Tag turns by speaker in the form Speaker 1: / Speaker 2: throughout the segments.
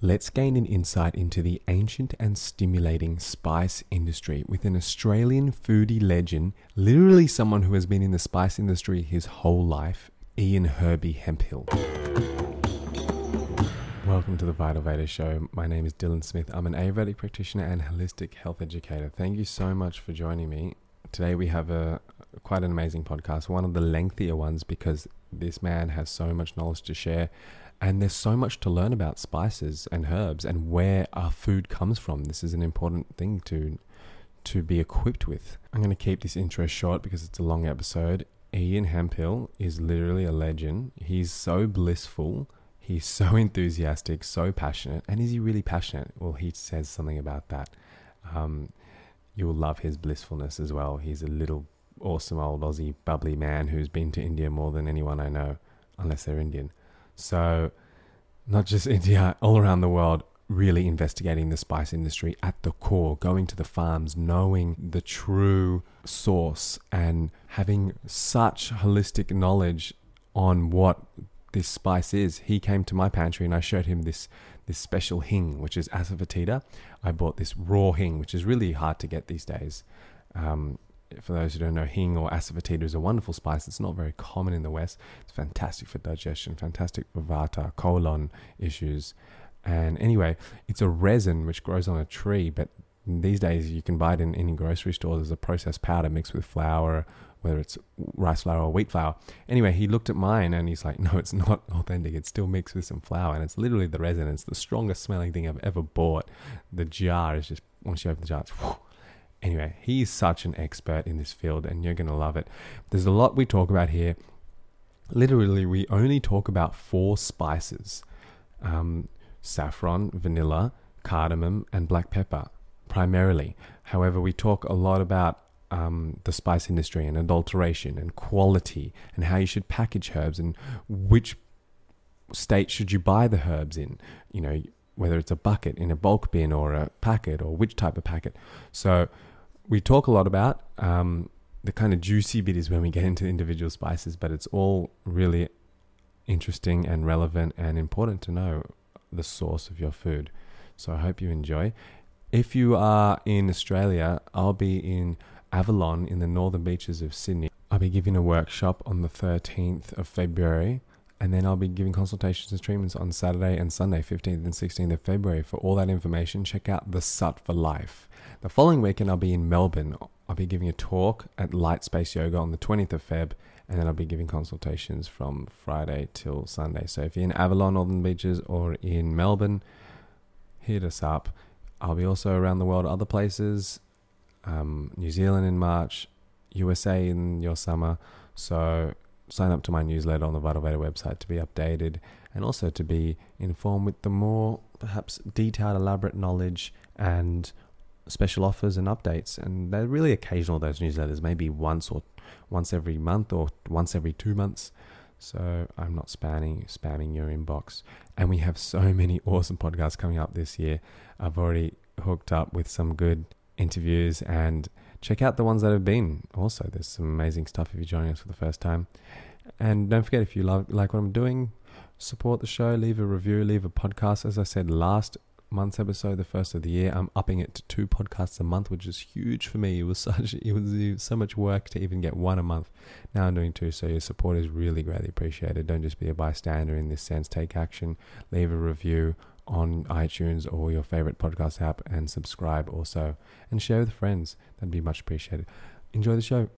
Speaker 1: Let's gain an insight into the ancient and stimulating spice industry with an Australian foodie legend, literally someone who has been in the spice industry his whole life, Ian Herbie Hemphill. Welcome to the Vital Veda Show. My name is Dylan Smith. I'm an Ayurvedic practitioner and holistic health educator. Thank you so much for joining me. Today we have quite an amazing podcast, one of the lengthier ones because this man has so much knowledge to share. And there's so much to learn about spices and herbs and where our food comes from. This is an important thing to be equipped with. I'm going to keep this intro short because it's a long episode. Ian Hemphill is literally a legend. He's so blissful. He's so enthusiastic, so passionate. And is he really passionate? Well, he says something about that. You will love his blissfulness as well. He's a little awesome old Aussie bubbly man who's been to India more than anyone I know, unless they're Indian. So not just India, all around the world, really investigating the spice industry at the core, going to the farms, knowing the true source and having such holistic knowledge on what this spice is. He came to my pantry and I showed him this special hing, which is asafoetida. I bought this raw hing, which is really hard to get these days. For those who don't know, hing or asafoetida is a wonderful spice. It's not very common in the West. It's fantastic for digestion, fantastic for vata, colon issues. And anyway, it's a resin which grows on a tree, but these days you can buy it in any grocery store. There's a processed powder mixed with flour, whether it's rice flour or wheat flour. Anyway, he looked at mine and he's like, no, it's not authentic. It's still mixed with some flour. And it's literally the resin. It's the strongest smelling thing I've ever bought. The jar is just, once you open the jar, it's whew. Anyway, he's such an expert in this field and you're going to love it. There's a lot we talk about here. Literally, we only talk about 4 spices. Saffron, vanilla, cardamom, and black pepper, primarily. However, we talk a lot about the spice industry and adulteration and quality and how you should package herbs and which state should you buy the herbs in, whether it's a bucket in a bulk bin or a packet or which type of packet. So we talk a lot about the kind of juicy bit is when we get into individual spices, but it's all really interesting and relevant and important to know the source of your food. So I hope you enjoy. If you are in Australia, I'll be in Avalon in the northern beaches of Sydney. I'll be giving a workshop on the 13th of February. And then I'll be giving consultations and treatments on Saturday and Sunday, 15th and 16th of February. For all that information, check out the Sut for Life. The following weekend, I'll be in Melbourne. I'll be giving a talk at Light Space Yoga on the 20th of Feb. And then I'll be giving consultations from Friday till Sunday. So if you're in Avalon, Northern Beaches, or in Melbourne, hit us up. I'll be also around the world, other places. New Zealand in March, USA in your summer. So sign up to my newsletter on the Vital Veda website to be updated and also to be informed with the more perhaps detailed, elaborate knowledge and special offers and updates. And they're really occasional, those newsletters, maybe once every month or once every 2 months. So I'm not spamming your inbox. And we have so many awesome podcasts coming up this year. I've already hooked up with some good interviews and check out the ones that have been. Also, there's some amazing stuff if you're joining us for the first time. And don't forget, if you like what I'm doing, support the show, leave a review, leave a podcast. As I said, last month's episode, the first of the year, I'm upping it to 2 podcasts a month, which is huge for me. It was so much work to even get 1 a month. Now I'm doing 2, so your support is really greatly appreciated. Don't just be a bystander in this sense. Take action, leave a review on iTunes or your favorite podcast app, and subscribe also, and share with friends. That'd be much appreciated. Enjoy the show.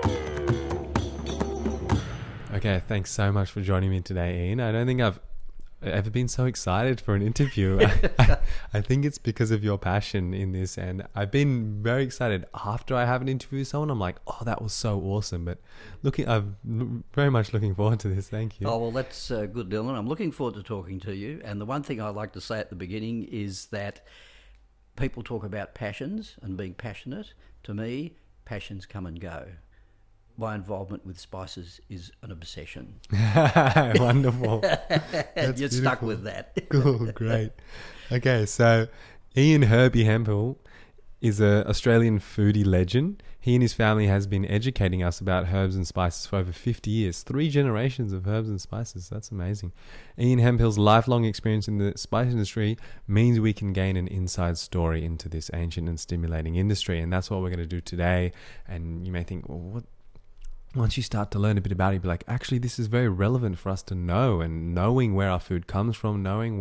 Speaker 1: Okay, thanks so much for joining me today, Ian. I don't think I've ever been so excited for an interview. I think it's because of your passion in this, and I've been very excited after I have an interview with someone. I'm like, oh, that was so awesome. But I'm very much looking forward to this. Thank you.
Speaker 2: Oh, well, that's good, Dylan. I'm looking forward to talking to you. And the one thing I like to say at the beginning is that people talk about passions and being passionate. To me, passions come and go. My involvement with spices is an obsession.
Speaker 1: Wonderful.
Speaker 2: You're stuck with that.
Speaker 1: Cool, great. Okay, so Ian Herbie Hemphill is a Australian foodie legend. He and his family has been educating us about herbs and spices for over 50 years. 3 generations of herbs and spices. That's amazing. Ian Hemphill's lifelong experience in the spice industry means we can gain an inside story into this ancient and stimulating industry. And that's what we're going to do today. And you may think, well, what? Once you start to learn a bit about it, you'll be like, actually, this is very relevant for us to know. And knowing where our food comes from, knowing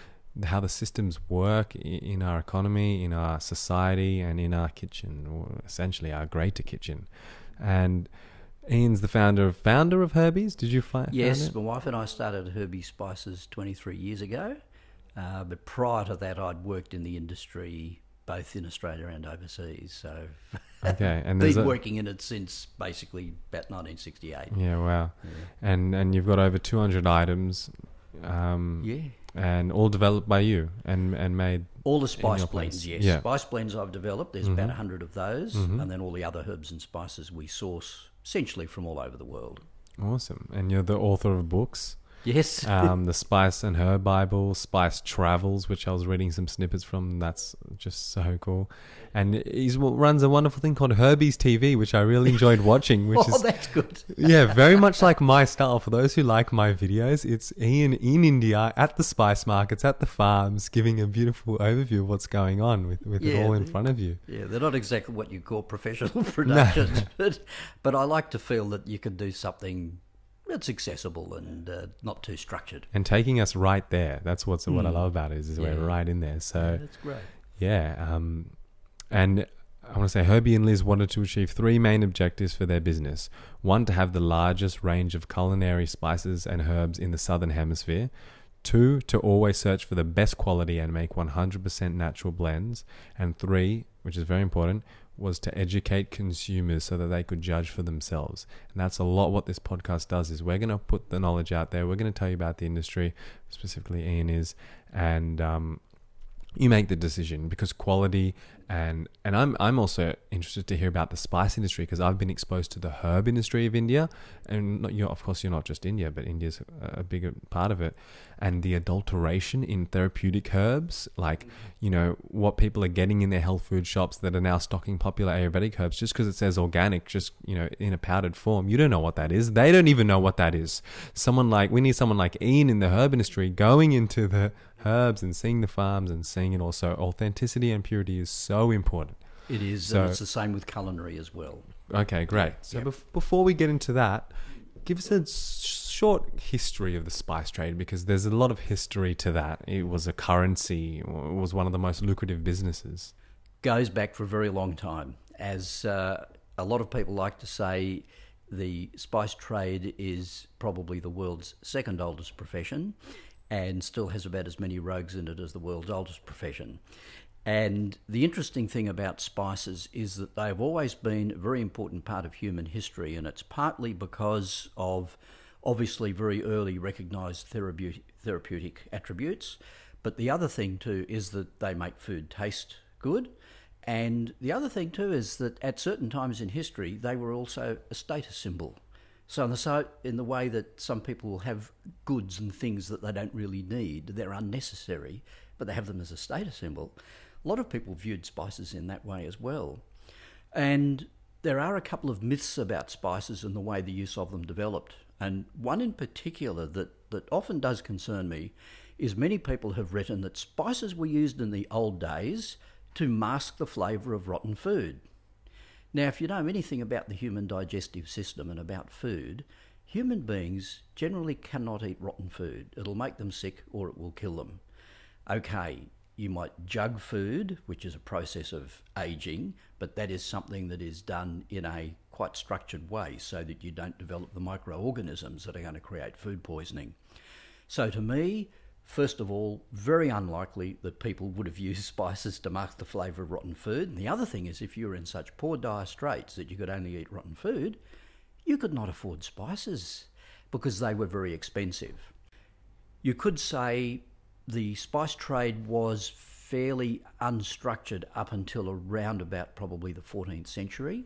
Speaker 1: how the systems work in our economy, in our society, and in our kitchen, or essentially our greater kitchen. And Ian's the founder of Herbies. Did you find
Speaker 2: Yes,
Speaker 1: it?
Speaker 2: my wife and I started Herbie Spices 23 years ago. But prior to that, I'd worked in the industry both in Australia and overseas. So
Speaker 1: Okay, and
Speaker 2: been working in it since basically about 1968.
Speaker 1: Yeah, wow.
Speaker 2: Yeah.
Speaker 1: And you've got over 200 items.
Speaker 2: Yeah.
Speaker 1: And all developed by you and made
Speaker 2: all the
Speaker 1: in
Speaker 2: spice
Speaker 1: your
Speaker 2: blends,
Speaker 1: place.
Speaker 2: yes.
Speaker 1: Yeah.
Speaker 2: Spice blends I've developed. There's about 100 of those, and then all the other herbs and spices we source essentially from all over the world.
Speaker 1: Awesome. And you're the author of books.
Speaker 2: Yes.
Speaker 1: The Spice and Herb Bible, Spice Travels, which I was reading some snippets from. That's just so cool. And he runs a wonderful thing called Herbie's TV, which I really enjoyed watching. Which is,
Speaker 2: that's good.
Speaker 1: yeah, very much like my style. For those who like my videos, it's Ian in India at the spice markets, at the farms, giving a beautiful overview of what's going on with it all in front of you.
Speaker 2: Yeah, they're not exactly what you call professional productions, but I like to feel that you can do something that's accessible and not too structured.
Speaker 1: And taking us right there. That's what I love about it, is we're right in there. So
Speaker 2: that's great.
Speaker 1: Yeah. And I want to say Herbie and Liz wanted to achieve 3 main objectives for their business. 1, to have the largest range of culinary spices and herbs in the Southern Hemisphere. 2, to always search for the best quality and make 100% natural blends. And 3, which is very important, was to educate consumers so that they could judge for themselves. And that's a lot what this podcast does, is we're going to put the knowledge out there. We're going to tell you about the industry, specifically Ian is, and you make the decision, because quality and I'm also interested to hear about the spice industry, because I've been exposed to the herb industry of India, and of course you're not just India, but India's a bigger part of it, and the adulteration in therapeutic herbs, like what people are getting in their health food shops that are now stocking popular Ayurvedic herbs just because it says organic, just in a powdered form. You don't know what that is. They don't even know what that is. We need someone like Ian in the herb industry going into the herbs and seeing the farms and seeing it also. Authenticity and purity is so important.
Speaker 2: It is, and it's the same with culinary as well.
Speaker 1: Okay, great. So before we get into that, give us a short history of the spice trade, because there's a lot of history to that. It was a currency. It was one of the most lucrative businesses.
Speaker 2: Goes back for a very long time. As a lot of people like to say, the spice trade is probably the world's second oldest profession, and still has about as many rogues in it as the world's oldest profession. And the interesting thing about spices is that they have always been a very important part of human history, and it's partly because of obviously very early recognised therapeutic attributes, but the other thing too is that they make food taste good, and the other thing too is that at certain times in history they were also a status symbol. So in the way that some people will have goods and things that they don't really need, they're unnecessary, but they have them as a status symbol, a lot of people viewed spices in that way as well. And there are a couple of myths about spices and the way the use of them developed. And one in particular that often does concern me is many people have written that spices were used in the old days to mask the flavour of rotten food. Now, if you know anything about the human digestive system and about food, human beings generally cannot eat rotten food. It'll make them sick or it will kill them. Okay, you might jug food, which is a process of aging, but that is something that is done in a quite structured way so that you don't develop the microorganisms that are going to create food poisoning. So to me, first of all, very unlikely that people would have used spices to mask the flavour of rotten food. And the other thing is, if you were in such poor dire straits that you could only eat rotten food, you could not afford spices because they were very expensive. You could say the spice trade was fairly unstructured up until around about probably the 14th century,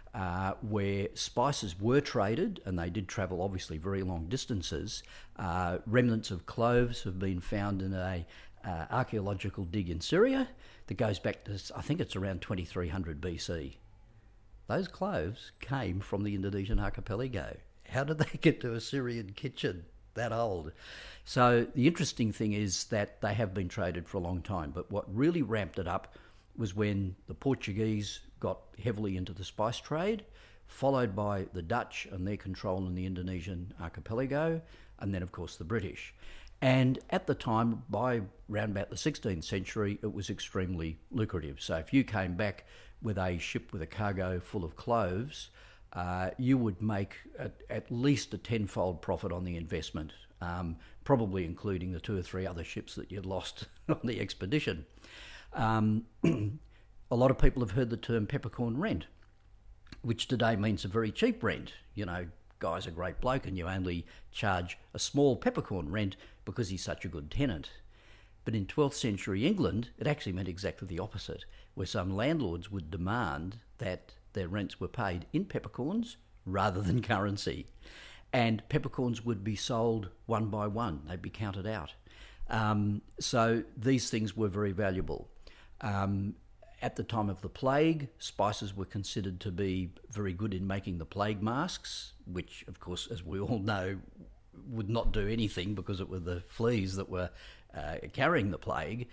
Speaker 2: where spices were traded, and they did travel obviously very long distances. Remnants of cloves have been found in a archaeological dig in Syria that goes back to, I think it's around 2300 BC. Those cloves came from the Indonesian archipelago. How did they get to a Syrian kitchen that old? So the interesting thing is that they have been traded for a long time, but what really ramped it up was when the Portuguese got heavily into the spice trade, followed by the Dutch and their control in the Indonesian archipelago, and then of course the British. And at the time, by round about the 16th century, it was extremely lucrative. So if you came back with a ship with a cargo full of cloves, you would make at least a tenfold profit on the investment, probably including the 2 or 3 other ships that you'd lost on the expedition. A lot of people have heard the term peppercorn rent, which today means a very cheap rent. You know, guy's a great bloke and you only charge a small peppercorn rent because he's such a good tenant. But in 12th century England, it actually meant exactly the opposite, where some landlords would demand that their rents were paid in peppercorns rather than currency. And peppercorns would be sold one by one. They'd be counted out. So these things were very valuable. At the time of the plague, spices were considered to be very good in making the plague masks, which, of course, as we all know, would not do anything because it were the fleas that were carrying the plague.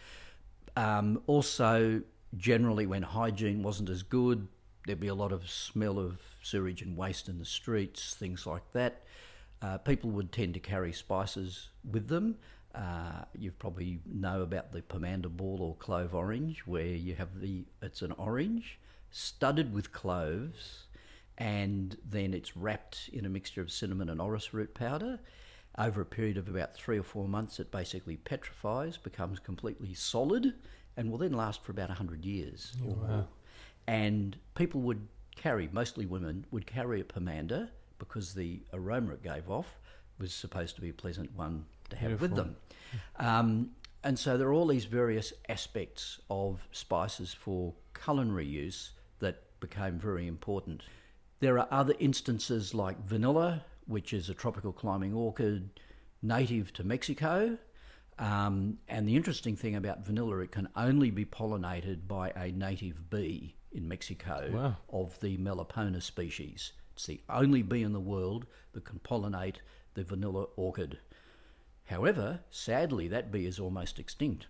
Speaker 2: Also, generally, when hygiene wasn't as good, there'd be a lot of smell of sewage and waste in the streets, things like that. People would tend to carry spices with them. You probably know about the pomander ball or clove orange, where you have it's an orange studded with cloves, and then it's wrapped in a mixture of cinnamon and orris root powder. Over a period of about 3 or 4 months, it basically petrifies, becomes completely solid, and will then last for about 100 years or more. And people would carry, mostly women, would carry a pomander because the aroma it gave off was supposed to be a pleasant one to have with them. And so there are all these various aspects of spices for culinary use that became very important. There are other instances like vanilla, which is a tropical climbing orchid native to Mexico. And the interesting thing about vanilla, it can only be pollinated by a native bee in Mexico of the Melipona species. It's the only bee in the world that can pollinate the vanilla orchid. However, sadly, that bee is almost extinct.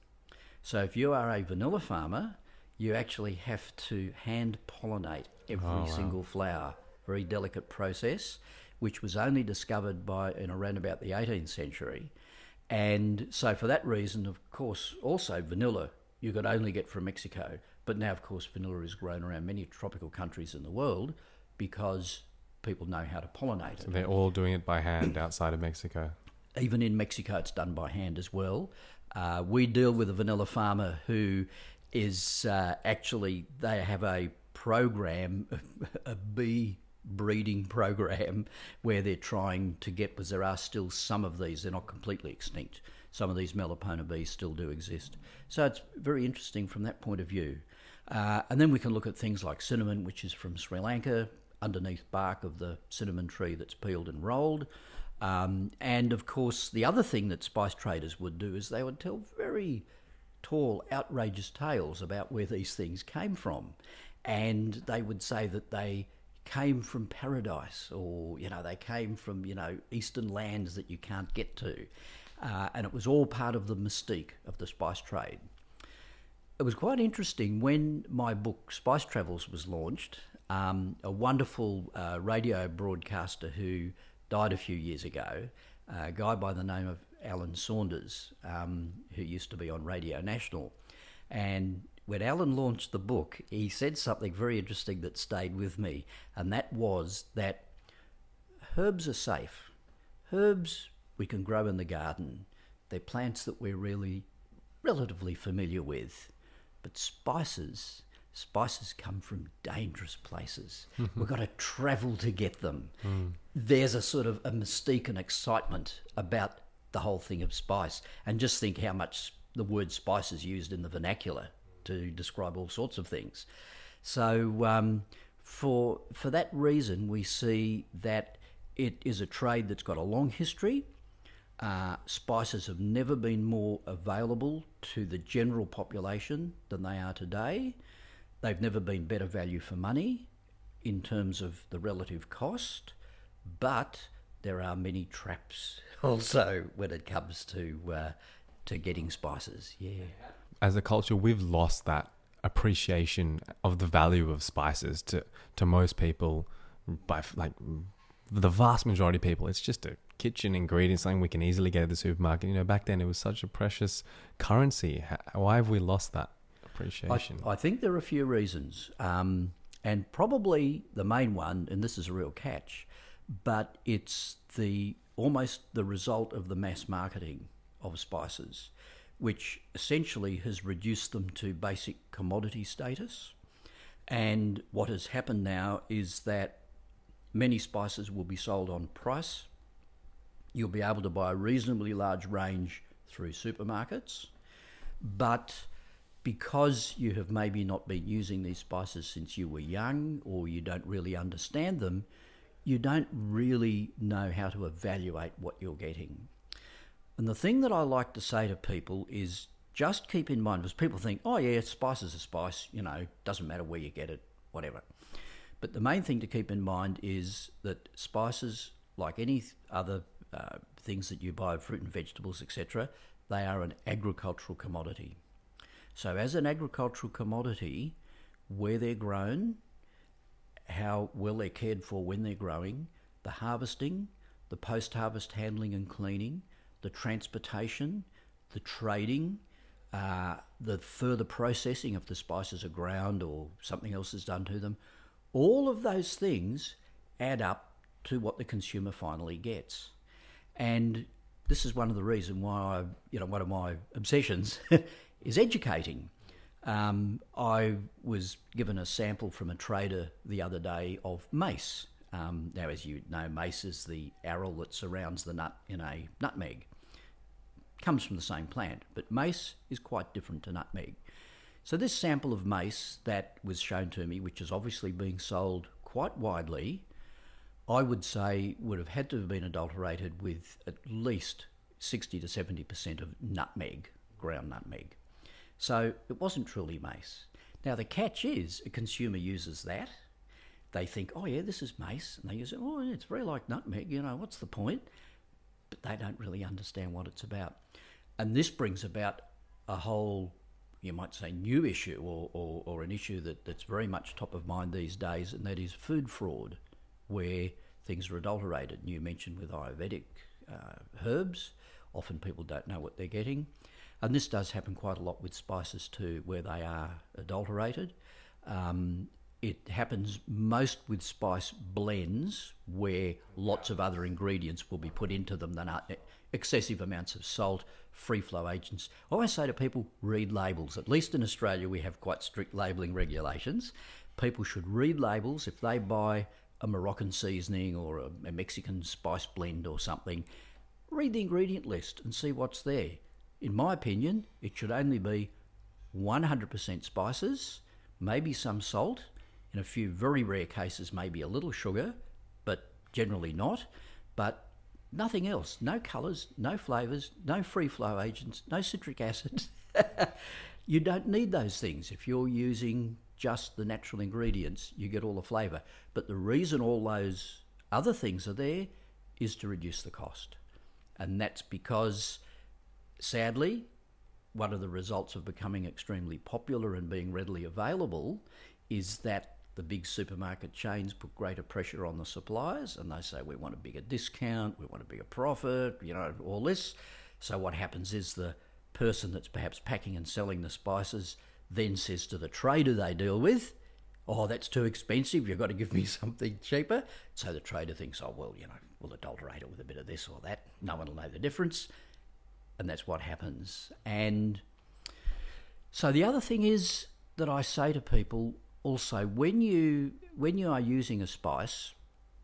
Speaker 2: So if you are a vanilla farmer, you actually have to hand pollinate every single flower. Very delicate process, which was only discovered in around about the 18th century. And so for that reason, of course, also vanilla you could only get from Mexico. But now, of course, vanilla is grown around many tropical countries in the world because people know how to pollinate it.
Speaker 1: So they're all doing it by hand outside of Mexico.
Speaker 2: Even in Mexico, it's done by hand as well. We deal with a vanilla farmer who is actually, they have a program, a bee breeding program, where they're trying to get, because there are still some of these, they're not completely extinct. Some of these Melipona bees still do exist. So it's very interesting from that point of view. And then we can look at things like cinnamon, which is from Sri Lanka, underneath bark of the cinnamon tree that's peeled and rolled. And of course, the other thing that spice traders would do is they would tell very tall, outrageous tales about where these things came from. And they would say that they came from paradise, or, they came from, eastern lands that you can't get to. And it was all part of the mystique of the spice trade. It was quite interesting when my book Spice Travels was launched. A wonderful radio broadcaster who died a few years ago, a guy by the name of Alan Saunders, who used to be on Radio National. And when Alan launched the book, he said something very interesting that stayed with me, and that was that herbs are safe. Herbs we can grow in the garden. They're plants that we're really relatively familiar with. But spices come from dangerous places. We've got to travel to get them. There's a sort of a mystique and excitement about the whole thing of spice. And just think how much the word spice is used in the vernacular to describe all sorts of things. So for that reason, we see that it is a trade that's got a long history. Spices have never been more available to the general population than they are today. They've never been better value for money in terms of the relative cost, but there are many traps also when it comes to getting spices. Yeah.
Speaker 1: As a culture, we've lost that appreciation of the value of spices to most people. By like the vast majority of people, it's just a kitchen ingredient, something we can easily get at the supermarket. You know, back then it was such a precious currency. Why have we lost that appreciation?
Speaker 2: I think there are a few reasons, and probably the main one, and this is a real catch, but it's almost the result of the mass marketing of spices, which essentially has reduced them to basic commodity status. And what has happened now is that many spices will be sold on price. You'll be able to buy a reasonably large range through supermarkets, but because you have maybe not been using these spices since you were young, or you don't really understand them, you don't really know how to evaluate what you're getting. And the thing that I like to say to people is just keep in mind, because people think, oh yeah, spice is a spice, you know, doesn't matter where you get it, whatever. But the main thing to keep in mind is that spices, like any other things that you buy, fruit and vegetables, etc., they are an agricultural commodity. So as an agricultural commodity, where they're grown, how well they're cared for when they're growing, the harvesting, the post-harvest handling and cleaning, the transportation, the trading, the further processing if the spices are ground or something else is done to them, all of those things add up to what the consumer finally gets. And this is one of the reasons why one of my obsessions is educating. I was given a sample from a trader the other day of mace. Now, as you know, mace is the aril that surrounds the nut in a nutmeg. Comes from the same plant, but mace is quite different to nutmeg. So this sample of mace that was shown to me, which is obviously being sold quite widely, I would say would have had to have been adulterated with at least 60 to 70% of nutmeg, ground nutmeg. So it wasn't truly mace. Now the catch is a consumer uses that. They think, oh yeah, this is mace. And they use it, oh, it's very like nutmeg, you know, what's the point? But they don't really understand what it's about. And this brings about a whole, you might say, new issue or an issue that's very much top of mind these days, and that is food fraud, where things are adulterated. You mentioned with Ayurvedic herbs, often people don't know what they're getting. And this does happen quite a lot with spices too, where they are adulterated. It happens most with spice blends, where lots of other ingredients will be put into them than excessive amounts of salt, free flow agents. I always say to people, read labels. At least in Australia, we have quite strict labelling regulations. People should read labels. If they buy a Moroccan seasoning or a Mexican spice blend or something, read the ingredient list and see what's there. In my opinion, it should only be 100% spices, maybe some salt, in a few very rare cases maybe a little sugar, but generally not. But nothing else. No colours, no flavours, no free flow agents, no citric acid. You don't need those things. If you're using just the natural ingredients, you get all the flavour. But the reason all those other things are there is to reduce the cost. And that's because, sadly, one of the results of becoming extremely popular and being readily available is that the big supermarket chains put greater pressure on the suppliers, and they say, we want a bigger discount, we want a bigger profit, you know, all this. So what happens is the person that's perhaps packing and selling the spices then says to the trader they deal with, oh, that's too expensive, you've got to give me something cheaper. So the trader thinks, oh, well, you know, we'll adulterate it with a bit of this or that. No one will know the difference. And that's what happens. And so the other thing is that I say to people also, when you are using a spice,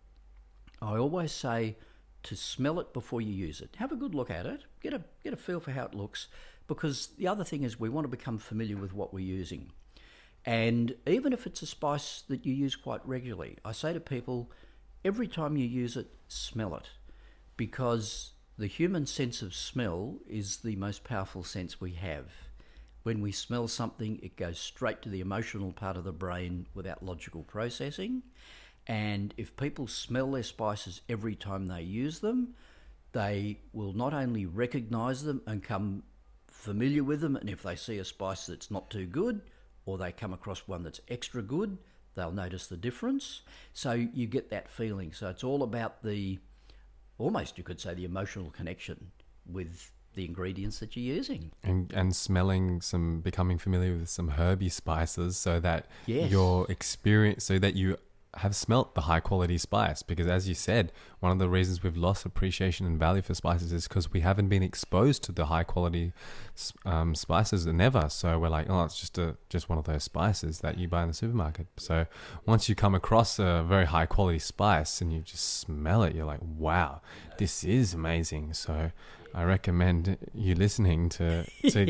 Speaker 2: I always say to smell it before you use it. Have a good look at it, get a feel for how it looks, because the other thing is we want to become familiar with what we're using. And even if it's a spice that you use quite regularly, I say to people, every time you use it, smell it, because The human sense of smell is the most powerful sense we have. When we smell something, it goes straight to the emotional part of the brain without logical processing. And if people smell their spices every time they use them, they will not only recognise them and come familiar with them, and if they see a spice that's not too good, or they come across one that's extra good, they'll notice the difference. So you get that feeling. So it's all about almost you could say the emotional connection with the ingredients that you're using.
Speaker 1: And smelling becoming familiar with some herby spices so that
Speaker 2: Yes.
Speaker 1: so that you have smelt the high quality spice, because as you said, one of the reasons we've lost appreciation and value for spices is because we haven't been exposed to the high quality spices never. So we're like, oh, it's just one of those spices that you buy in the supermarket. So once you come across a very high quality spice and you just smell it, you're like, wow, this is amazing. So I recommend you listening to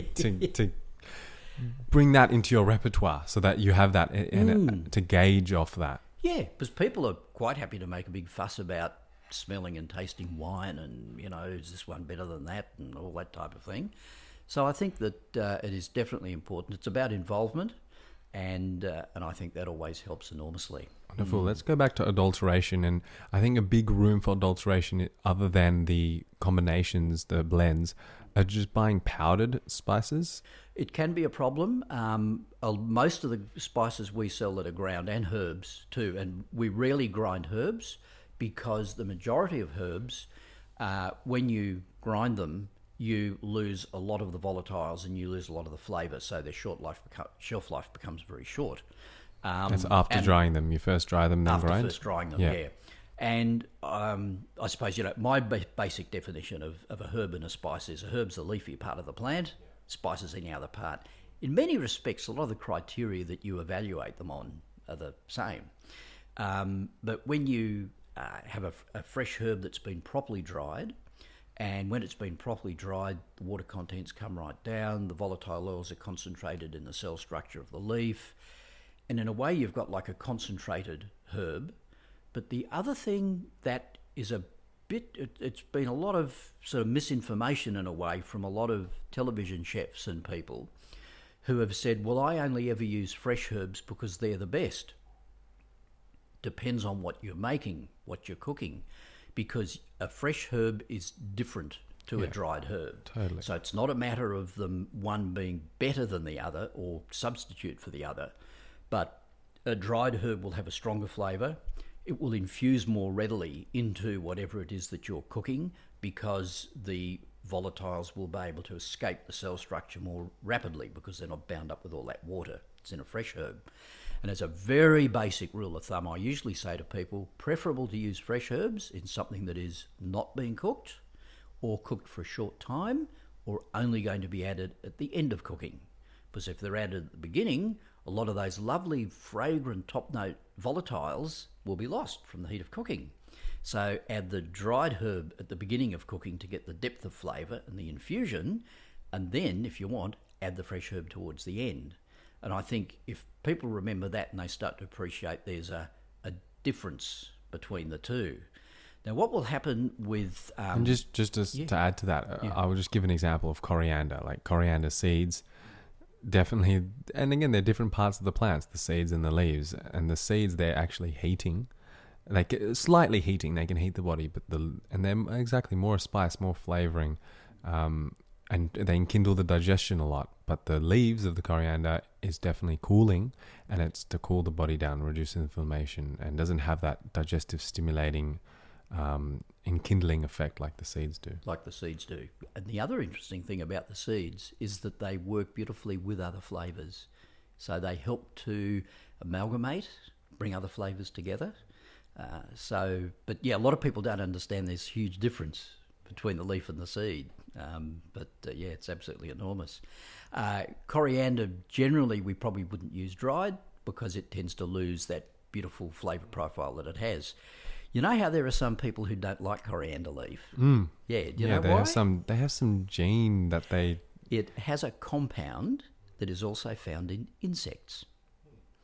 Speaker 1: bring that into your repertoire so that you have that to gauge off that.
Speaker 2: Yeah, because people are quite happy to make a big fuss about smelling and tasting wine and, is this one better than that and all that type of thing. So I think that it is definitely important. It's about involvement, and I think that always helps enormously.
Speaker 1: Wonderful. Let's go back to adulteration. And I think a big room for adulteration, other than the combinations, the blends, are just buying powdered spices.
Speaker 2: It can be a problem. Most of the spices we sell that are ground, and herbs too, and we rarely grind herbs because the majority of herbs, when you grind them, you lose a lot of the volatiles and you lose a lot of the flavour, so their shelf life becomes very short.
Speaker 1: That's after drying them. You first dry them, then grind?
Speaker 2: After first drying them, yeah. And I suppose, my basic definition of a herb and a spice is a herb's the leafy part of the plant, spice is any other part. In many respects, a lot of the criteria that you evaluate them on are the same. But when you have a fresh herb that's been properly dried, and when it's been properly dried, the water contents come right down, the volatile oils are concentrated in the cell structure of the leaf, and in a way you've got like a concentrated herb. But the other thing that is it's been a lot of sort of misinformation in a way from a lot of television chefs and people who have said, well, I only ever use fresh herbs because they're the best. Depends on what you're making, what you're cooking, because a fresh herb is different to a dried herb.
Speaker 1: Totally.
Speaker 2: So it's not a matter of them one being better than the other or substitute for the other, but a dried herb will have a stronger flavour. It will infuse more readily into whatever it is that you're cooking because the volatiles will be able to escape the cell structure more rapidly because they're not bound up with all that water. It's in a fresh herb. And as a very basic rule of thumb, I usually say to people, preferable to use fresh herbs in something that is not being cooked or cooked for a short time or only going to be added at the end of cooking. Because if they're added at the beginning, a lot of those lovely, fragrant, top-note volatiles will be lost from the heat of cooking. So add the dried herb at the beginning of cooking to get the depth of flavour and the infusion, and then, if you want, add the fresh herb towards the end. And I think if people remember that and they start to appreciate there's a difference between the two. Now, what will happen with...
Speaker 1: and just to add to that, I will just give an example of coriander. Like coriander seeds, definitely... And again, they're different parts of the plants, the seeds and the leaves. And the seeds, they're actually heating. Like slightly heating, they can heat the body, and they're exactly more spice, more flavouring. And they enkindle the digestion a lot. But the leaves of the coriander is definitely cooling, and it's to cool the body down, reduce inflammation, and doesn't have that digestive stimulating enkindling effect like the seeds do.
Speaker 2: Like the seeds do. And the other interesting thing about the seeds is that they work beautifully with other flavours. So they help to amalgamate, bring other flavours together. But a lot of people don't understand this huge difference between the leaf and the seed. It's absolutely enormous. Coriander, generally, we probably wouldn't use dried because it tends to lose that beautiful flavour profile that it has. You know how there are some people who don't like coriander leaf? Yeah, do you know why?
Speaker 1: They have some gene that they...
Speaker 2: It has a compound that is also found in insects.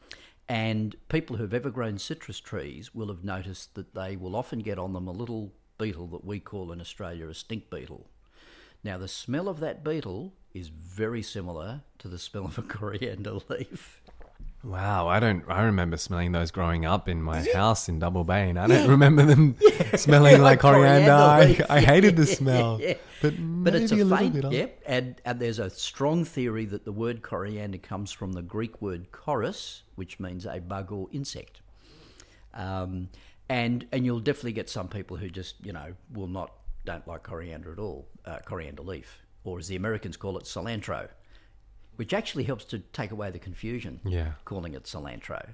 Speaker 2: And people who've ever grown citrus trees will have noticed that they will often get on them a little beetle that we call in Australia a stink beetle. Now, the smell of that beetle is very similar to the smell of a coriander leaf.
Speaker 1: Wow, I remember smelling those growing up in my house in Double Bay, and I don't remember them smelling like coriander. I hated the smell. But
Speaker 2: it's
Speaker 1: maybe
Speaker 2: a
Speaker 1: little
Speaker 2: faint,
Speaker 1: bit of-
Speaker 2: yep. And there's a strong theory that the word coriander comes from the Greek word koros, which means a bug or insect. And you'll definitely get some people who just, don't like coriander at all, coriander leaf, or as the Americans call it, cilantro, which actually helps to take away the confusion,
Speaker 1: Yeah.
Speaker 2: calling it cilantro.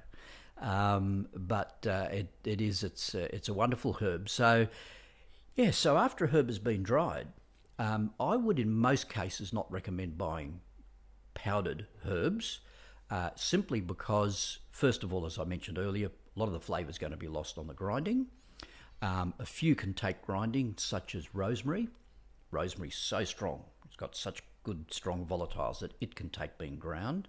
Speaker 2: But it's a wonderful herb. So, so after a herb has been dried, I would in most cases not recommend buying powdered herbs, simply because, first of all, as I mentioned earlier, a lot of the flavour is going to be lost on the grinding. A few can take grinding, such as rosemary. Rosemary's so strong. It's got such good, strong volatiles that it can take being ground.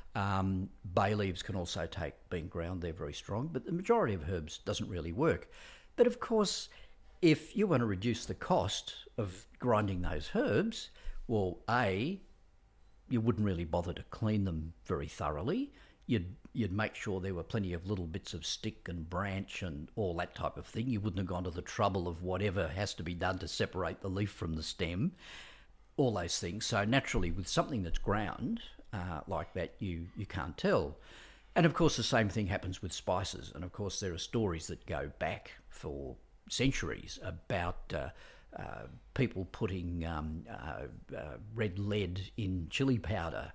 Speaker 2: Bay leaves can also take being ground. They're very strong. But the majority of herbs doesn't really work. But of course, if you want to reduce the cost of grinding those herbs, well, you wouldn't really bother to clean them very thoroughly. You'd make sure there were plenty of little bits of stick and branch and all that type of thing. You wouldn't have gone to the trouble of whatever has to be done to separate the leaf from the stem, all those things. So naturally, with something that's ground like that, you can't tell. And of course, the same thing happens with spices. And of course, there are stories that go back for centuries about people putting red lead in chili powder,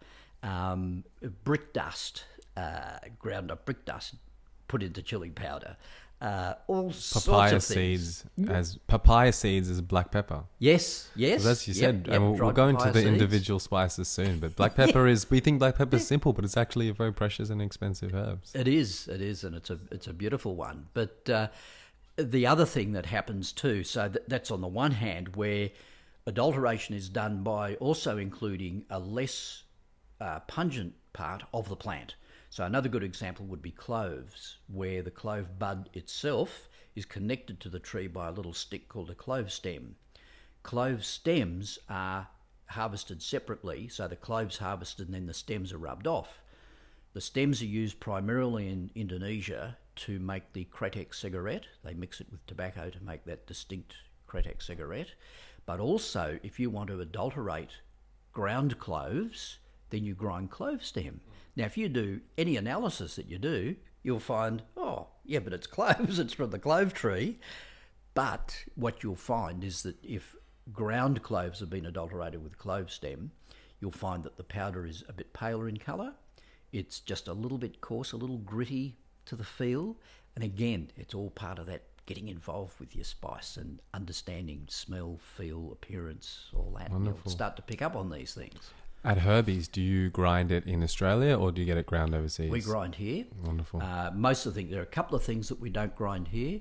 Speaker 2: brick dust, ground up brick dust put into chili powder, all sorts of things.
Speaker 1: Papaya seeds as black pepper.
Speaker 2: Yes.
Speaker 1: Well, as you said,
Speaker 2: yep,
Speaker 1: and we'll
Speaker 2: dried
Speaker 1: go into
Speaker 2: papaya
Speaker 1: the
Speaker 2: seeds.
Speaker 1: individual spices soon. But black pepper we think black pepper is simple, but it's actually a very precious and expensive herb.
Speaker 2: It is, and it's a beautiful one. But the other thing that happens too, so that's on the one hand where adulteration is done by also including a less pungent part of the plant. So another good example would be cloves, where the clove bud itself is connected to the tree by a little stick called a clove stem. Clove stems are harvested separately, so the cloves harvested and then the stems are rubbed off. The stems are used primarily in Indonesia to make the kretek cigarette. They mix it with tobacco to make that distinct kretek cigarette. But also, if you want to adulterate ground cloves, then you grind clove stem. Now, if you do any analysis that you do, you'll find, but it's cloves, it's from the clove tree. But what you'll find is that if ground cloves have been adulterated with clove stem, you'll find that the powder is a bit paler in colour. It's just a little bit coarse, a little gritty to the feel. And again, it's all part of that getting involved with your spice and understanding smell, feel, appearance, all that.
Speaker 1: Wonderful.
Speaker 2: You'll start to pick up on these things.
Speaker 1: At Herbie's, do you grind it in Australia or do you get it ground overseas?
Speaker 2: We grind here.
Speaker 1: Wonderful.
Speaker 2: Most of the things, there are a couple of things that we don't grind here.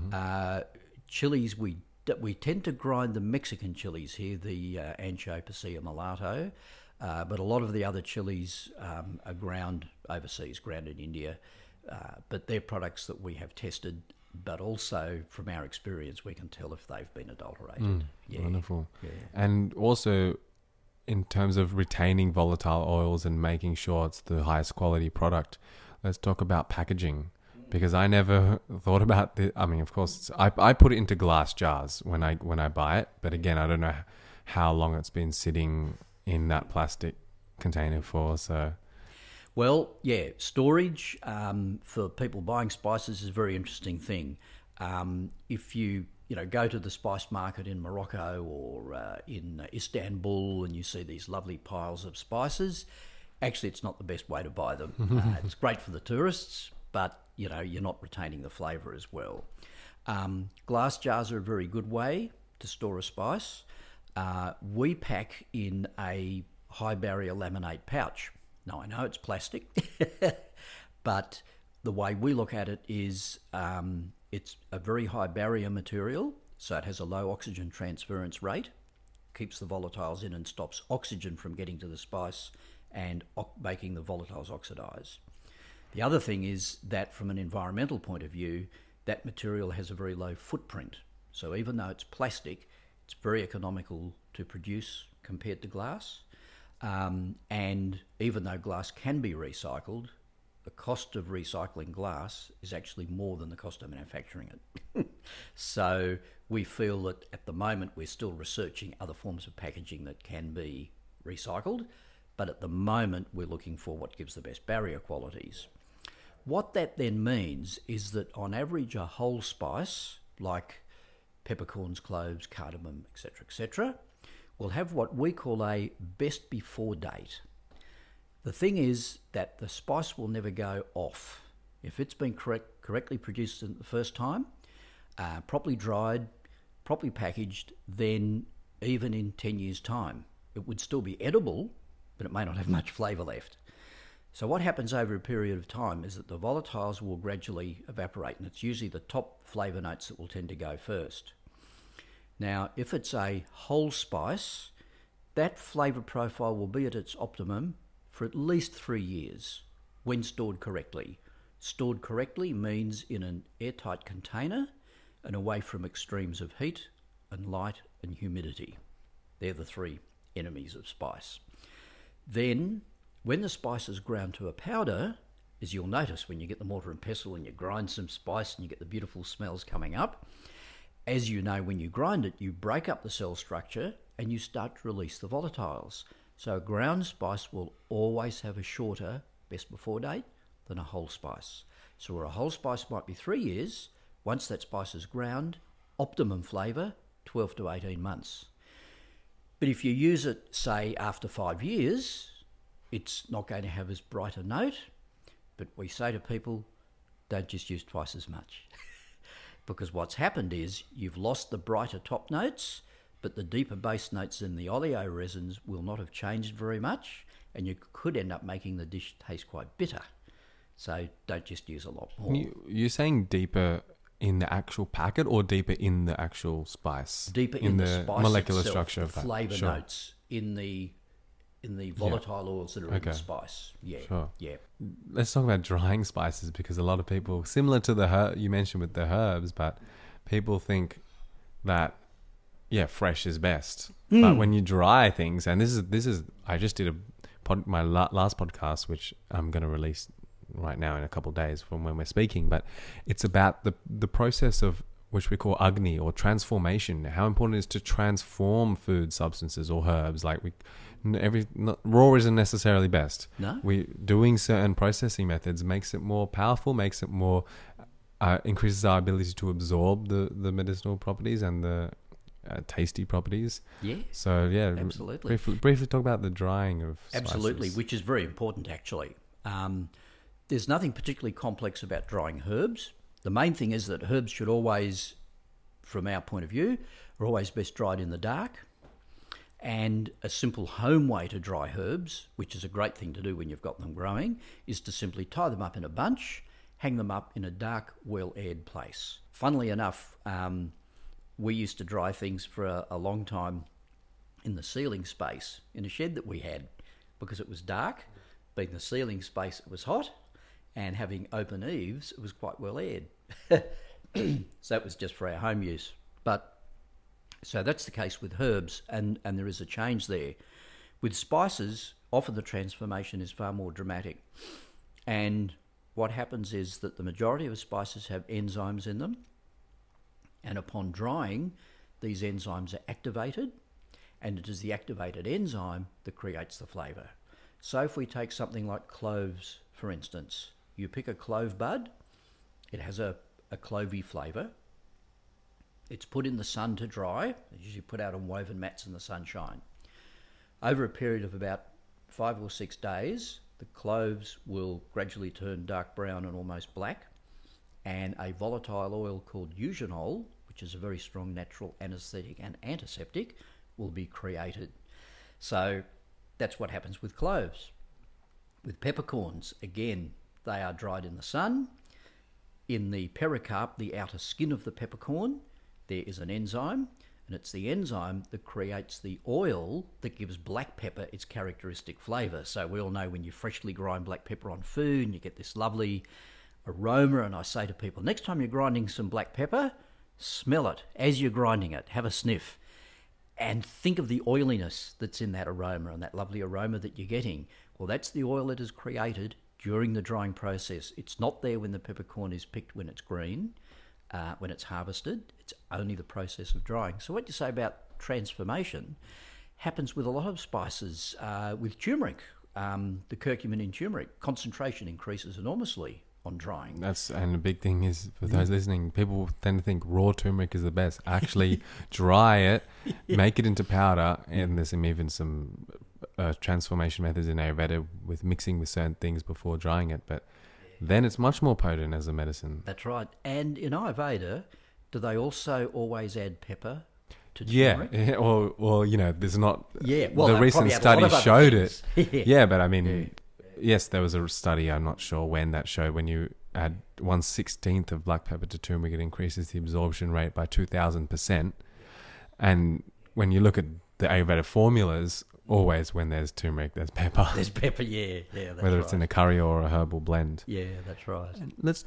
Speaker 2: Chilies, we tend to grind the Mexican chilies here, the ancho, pasilla, mulatto, but a lot of the other chilies are ground overseas, ground in India. But they're products that we have tested, but also from our experience, we can tell if they've been adulterated.
Speaker 1: Wonderful.
Speaker 2: Yeah.
Speaker 1: And also, in terms of retaining volatile oils and making sure it's the highest quality product, let's talk about packaging. Because I never thought about the. I mean, of course, I put it into glass jars when I buy it. But again, I don't know how long it's been sitting in that plastic container for. So,
Speaker 2: well, yeah, storage for people buying spices is a very interesting thing. If you go to the spice market in Morocco or in Istanbul and you see these lovely piles of spices, actually it's not the best way to buy them. It's great for the tourists, but you're not retaining the flavour as well. Glass jars are a very good way to store a spice. We pack in a high barrier laminate pouch. Now I know it's plastic, but the way we look at it is it's a very high barrier material, so it has a low oxygen transference rate, keeps the volatiles in and stops oxygen from getting to the spice and making the volatiles oxidise. The other thing is that from an environmental point of view, that material has a very low footprint. So even though it's plastic, it's very economical to produce compared to glass. And even though glass can be recycled, the cost of recycling glass is actually more than the cost of manufacturing it. So we feel that at the moment we're still researching other forms of packaging that can be recycled, but at the moment we're looking for what gives the best barrier qualities. What that then means is that on average a whole spice, like peppercorns, cloves, cardamom, etc., will have what we call a best before date. The thing is that the spice will never go off. If it's been correctly produced the first time, properly dried, properly packaged, then even in 10 years' time, it would still be edible, but it may not have much flavour left. So what happens over a period of time is that the volatiles will gradually evaporate, and it's usually the top flavour notes that will tend to go first. Now, if it's a whole spice, that flavour profile will be at its optimum for at least 3 years when stored correctly. Stored correctly means in an airtight container and away from extremes of heat and light and humidity. They're the three enemies of spice. Then, when the spice is ground to a powder, as you'll notice when you get the mortar and pestle and you grind some spice and you get the beautiful smells coming up, as you know, when you grind it, you break up the cell structure and you start to release the volatiles. So a ground spice will always have a shorter best before date than a whole spice. So where a whole spice might be 3 years, once that spice is ground, optimum flavour, 12 to 18 months. But if you use it, say, after 5 years, it's not going to have as bright a note. But we say to people, don't just use twice as much. Because what's happened is you've lost the brighter top notes, but the deeper base notes in the oleo resins will not have changed very much, and you could end up making the dish taste quite bitter. So don't just use a lot more.
Speaker 1: You're saying deeper in the actual packet or deeper in the actual spice?
Speaker 2: Deeper in the spice
Speaker 1: molecular
Speaker 2: itself,
Speaker 1: structure of
Speaker 2: the
Speaker 1: that.
Speaker 2: flavour
Speaker 1: Sure.
Speaker 2: notes in the volatile oils that are in the spice. Yeah,
Speaker 1: Sure.
Speaker 2: yeah.
Speaker 1: Let's talk about drying spices, because a lot of people, similar to the you mentioned with the herbs, but people think that fresh is best. But when you dry things, and this is I just did my last podcast, which I'm going to release right now in a couple of days from when we're speaking, but it's about the process of which we call agni, or transformation. How important it is to transform food substances or herbs. Like raw isn't necessarily best.
Speaker 2: No.
Speaker 1: We doing certain processing methods makes it more powerful, makes it more increases our ability to absorb the medicinal properties and the tasty properties.
Speaker 2: Yeah.
Speaker 1: So yeah,
Speaker 2: absolutely.
Speaker 1: Briefly talk about the drying of spices.
Speaker 2: Absolutely, which is very important actually. There's nothing particularly complex about drying herbs. The main thing is that herbs should always, from our point of view, are always best dried in the dark. And a simple home way to dry herbs, which is a great thing to do when you've got them growing, is to simply tie them up in a bunch, hang them up in a dark, well-aired place. Funnily enough, we used to dry things for a long time in the ceiling space in a shed that we had, because it was dark. Being the ceiling space, it was hot, and having open eaves, it was quite well aired. So it was just for our home use. But so that's the case with herbs, and there is a change there. With spices, often the transformation is far more dramatic. And what happens is that the majority of spices have enzymes in them, and upon drying, these enzymes are activated, and it is the activated enzyme that creates the flavour. So if we take something like cloves, for instance, you pick a clove bud, it has a clovey flavour. It's put in the sun to dry. It's usually put out on woven mats in the sunshine. Over a period of about 5 or 6 days, the cloves will gradually turn dark brown and almost black, and a volatile oil called eugenol, which is a very strong natural anaesthetic and antiseptic, will be created. So that's what happens with cloves. With peppercorns, again, they are dried in the sun. In the pericarp, the outer skin of the peppercorn, there is an enzyme, and it's the enzyme that creates the oil that gives black pepper its characteristic flavour. So we all know when you freshly grind black pepper on food, you get this lovely aroma, and I say to people, next time you're grinding some black pepper, smell it as you're grinding it, have a sniff, and think of the oiliness that's in that aroma and that lovely aroma that you're getting. Well, that's the oil that is created during the drying process. It's not there when the peppercorn is picked when it's green, when it's harvested. It's only the process of drying. So what you say about transformation happens with a lot of spices. With turmeric, the curcumin in turmeric, concentration increases enormously on drying.
Speaker 1: And the big thing is, for those listening, people tend to think raw turmeric is the best. Actually, dry it, make it into powder, and there's even some transformation methods in Ayurveda with mixing with certain things before drying it. But then it's much more potent as a medicine.
Speaker 2: That's right. And in Ayurveda, do they also always add pepper to turmeric?
Speaker 1: Yeah. Well, there's not.
Speaker 2: Yeah. Well,
Speaker 1: the recent study showed it.
Speaker 2: Yeah.
Speaker 1: But I mean, yes, there was a study. I'm not sure when that showed when you add 1/16 of black pepper to turmeric, it increases the absorption rate by 2,000%. And when you look at the Ayurveda formulas, always when there's turmeric, there's pepper.
Speaker 2: There's pepper. Yeah. That's
Speaker 1: whether it's in a curry or a herbal blend.
Speaker 2: Yeah, that's right.
Speaker 1: And let's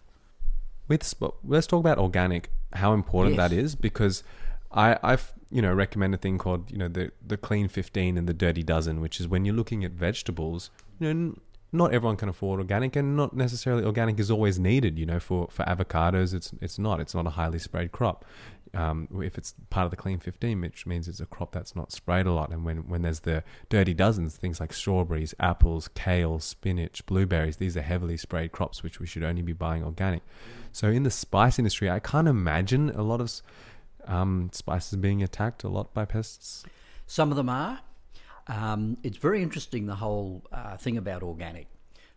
Speaker 1: talk about organic. How important that is, because I've recommend a thing called the Clean 15 and the Dirty Dozen, which is when you're looking at vegetables, not everyone can afford organic, and not necessarily organic is always needed. For avocados, it's not a highly sprayed crop. If it's part of the Clean 15, which means it's a crop that's not sprayed a lot. And when there's the Dirty Dozens, things like strawberries, apples, kale, spinach, blueberries, these are heavily sprayed crops, which we should only be buying organic. So in the spice industry, I can't imagine a lot of spices being attacked a lot by pests.
Speaker 2: Some of them are. It's very interesting, the whole thing about organic.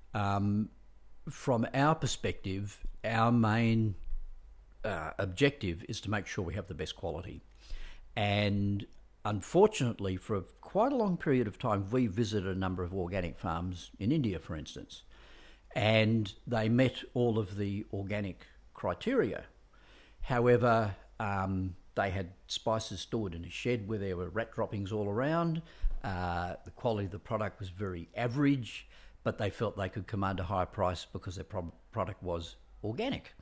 Speaker 2: From our perspective, our main objective is to make sure we have the best quality. And unfortunately, for quite a long period of time, we visited a number of organic farms in India, for instance, and they met all of the organic criteria. However, they had spices stored in a shed where there were rat droppings all around. The quality of the product was very average, but they felt they could command a higher price because their product was organic.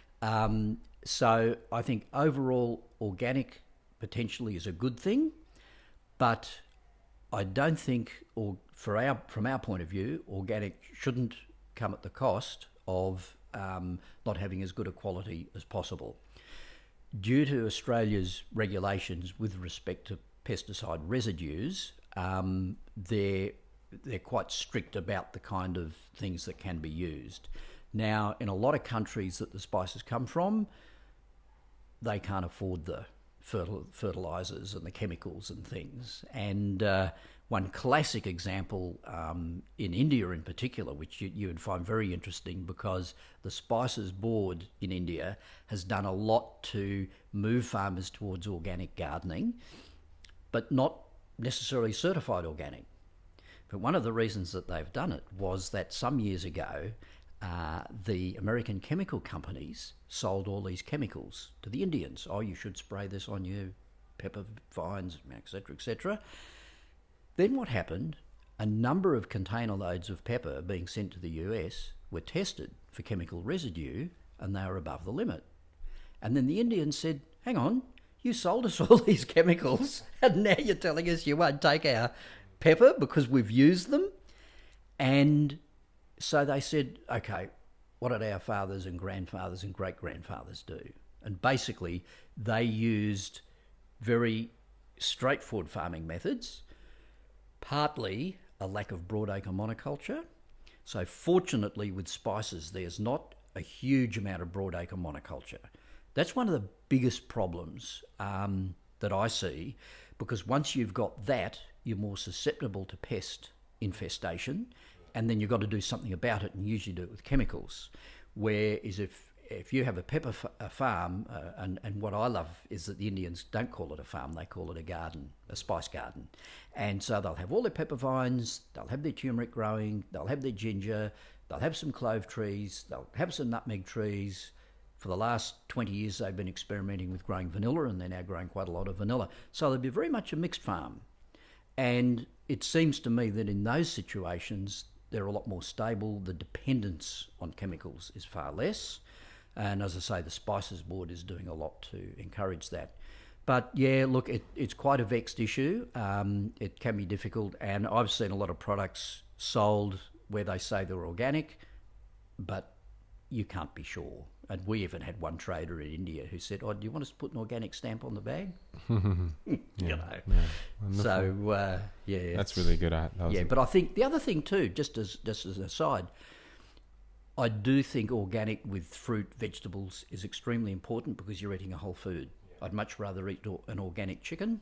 Speaker 2: So I think overall organic potentially is a good thing, but I don't think, from our point of view, organic shouldn't come at the cost of not having as good a quality as possible. Due to Australia's regulations with respect to pesticide residues, they're quite strict about the kind of things that can be used. Now, in a lot of countries that the spices come from, they can't afford the fertilizers and the chemicals and things. And one classic example in India in particular, which you would find very interesting, because the Spices Board in India has done a lot to move farmers towards organic gardening, but not necessarily certified organic. But one of the reasons that they've done it was that some years ago, the American chemical companies sold all these chemicals to the Indians. Oh, you should spray this on your pepper vines, etc., etc. Then what happened? A number of container loads of pepper being sent to the US were tested for chemical residue, and they were above the limit. And then the Indians said, hang on, you sold us all these chemicals, and now you're telling us you won't take our pepper because we've used them? And so they said, okay, what did our fathers and grandfathers and great-grandfathers do? And basically, they used very straightforward farming methods, partly a lack of broadacre monoculture. So fortunately, with spices, there's not a huge amount of broadacre monoculture. That's one of the biggest problems that I see, because once you've got that, you're more susceptible to pest infestation, and then you've got to do something about it, and usually do it with chemicals. Whereas if you have a pepper farm, and what I love is that the Indians don't call it a farm, they call it a garden, a spice garden. And so they'll have all their pepper vines, they'll have their turmeric growing, they'll have their ginger, they'll have some clove trees, they'll have some nutmeg trees. For the last 20 years, they've been experimenting with growing vanilla, and they're now growing quite a lot of vanilla. So they'll be very much a mixed farm. And it seems to me that in those situations, they're a lot more stable. The dependence on chemicals is far less. And as I say, the Spices Board is doing a lot to encourage that. But yeah, look, it's quite a vexed issue. It can be difficult, and I've seen a lot of products sold where they say they're organic, but you can't be sure. And we even had one trader in India who said, "Oh, do you want us to put an organic stamp on the bag?"
Speaker 1: Yeah.
Speaker 2: So yeah,
Speaker 1: That's really good.
Speaker 2: But I think the other thing too, just as an aside, I do think organic with fruit, vegetables is extremely important because you're eating a whole food. I'd much rather eat an organic chicken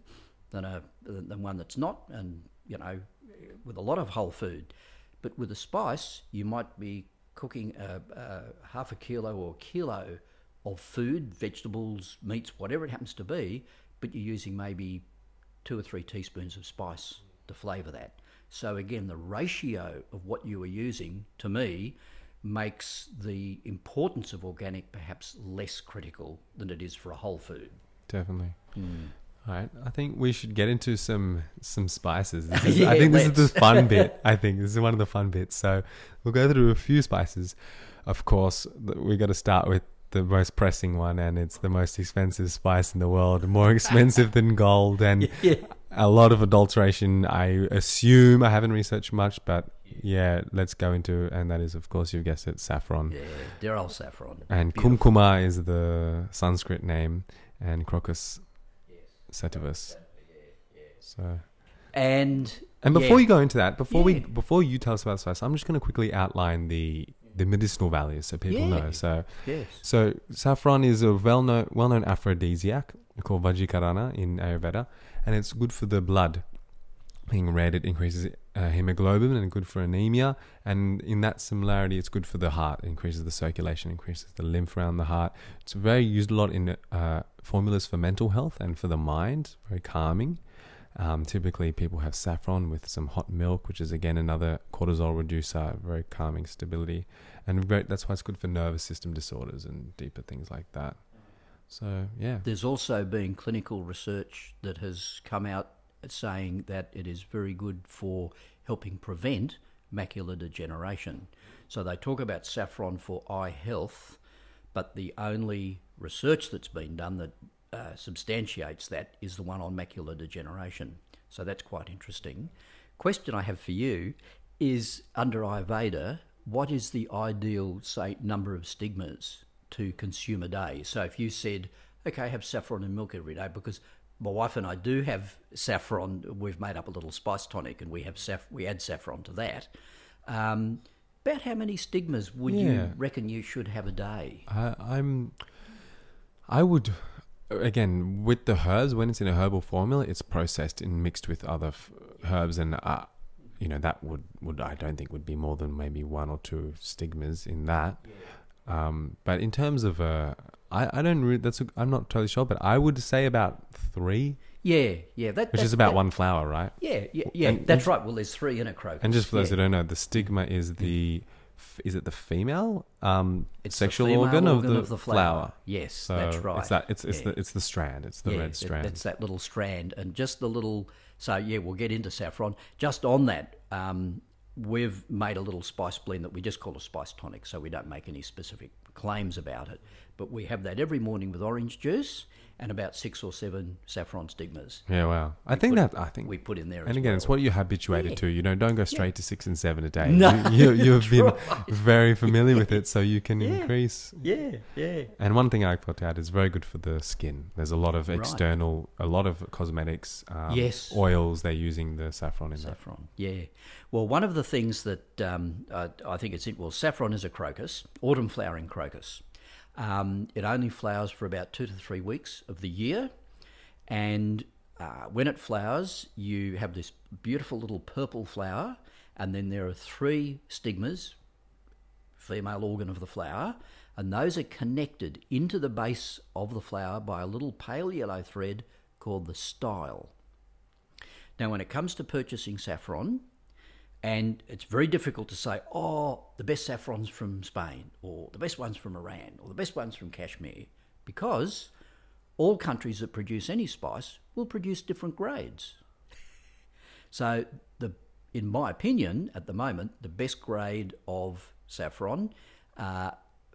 Speaker 2: than one that's not, and with a lot of whole food. But with a spice, you might be cooking half a kilo or a kilo of food, vegetables, meats, whatever it happens to be, but you're using maybe 2 or 3 teaspoons of spice to flavour that. So again, the ratio of what you are using, to me, makes the importance of organic perhaps less critical than it is for a whole food.
Speaker 1: Definitely. All right, I think we should get into some spices. I
Speaker 2: Yeah,
Speaker 1: think this is
Speaker 2: let's.
Speaker 1: the fun bit. I think this is one of the fun bits. So we'll go through a few spices. Of course, we got to start with the most pressing one, and it's the most expensive spice in the world, more expensive than gold, and a lot of adulteration. I assume, I haven't researched much, but yeah, let's go into, and that is, of course, you've guessed it, saffron.
Speaker 2: Yeah, dear old saffron.
Speaker 1: And
Speaker 2: Beautiful.
Speaker 1: kumkuma is the Sanskrit name, and crocus sativus. So,
Speaker 2: And
Speaker 1: before you go into that, before you tell us about spice, I'm just going to quickly outline the medicinal values so people know. So, so saffron is a well-known aphrodisiac called Vajikarana in Ayurveda, and it's good for the blood. Being red, it increases hemoglobin and good for anemia. And in that similarity, it's good for the heart. It increases the circulation, increases the lymph around the heart. It's very used a lot in formulas for mental health and for the mind, very calming. Typically, people have saffron with some hot milk, which is again another cortisol reducer, very calming stability. And that's why it's good for nervous system disorders and deeper things like that. So, yeah.
Speaker 2: There's also been clinical research that has come out saying that it is very good for helping prevent macular degeneration. So they talk about saffron for eye health, but the only research that's been done that substantiates that is the one on macular degeneration. So that's quite interesting. Question I have for you is, under Ayurveda, what is the ideal, say, number of stigmas to consume a day? So if you said, okay, have saffron in milk every day, because my wife and I do have saffron. We've made up a little spice tonic, and we add saffron to that. About how many stigmas would you reckon you should have a day?
Speaker 1: I would, again, with the herbs, when it's in a herbal formula, it's processed and mixed with other herbs, and that would I don't think would be more than maybe 1 or 2 stigmas in that. But in terms of I don't really, I'm not totally sure, but I would say about 3.
Speaker 2: Yeah,
Speaker 1: which is about 1 flower, right?
Speaker 2: Yeah. That's right. Well, there's 3 in a crocus.
Speaker 1: And just for those who don't know, the stigma is is it the female sexual
Speaker 2: the
Speaker 1: organ
Speaker 2: of
Speaker 1: the
Speaker 2: flower? Yes,
Speaker 1: so
Speaker 2: that's right.
Speaker 1: It's the strand. It's the red strand.
Speaker 2: It's that little strand, and just the little. So yeah, we'll get into saffron. Just on that, we've made a little spice blend that we just call a spice tonic, so we don't make any specific claims about it. But we have that every morning with orange juice and about 6 or 7 saffron stigmas.
Speaker 1: Yeah, wow. I think
Speaker 2: we put in there.
Speaker 1: And again, it's what you're habituated to. Don't go straight to 6 and 7 a day.
Speaker 2: No,
Speaker 1: you've been very familiar with it, so you can increase.
Speaker 2: Yeah.
Speaker 1: And one thing I put out is very good for the skin. There's a lot of external, a lot of cosmetics, oils. They're using the saffron in that.
Speaker 2: Saffron, yeah. Well, one of the things that I think saffron is a crocus, autumn flowering crocus. It only flowers for about 2 to 3 weeks of the year, and when it flowers, you have this beautiful little purple flower, and then there are 3 stigmas, female organ of the flower, and those are connected into the base of the flower by a little pale yellow thread called the style. Now, when it comes to purchasing saffron, and it's very difficult to say, the best saffron's from Spain, or the best one's from Iran, or the best one's from Kashmir, because all countries that produce any spice will produce different grades. So, in my opinion, at the moment, the best grade of saffron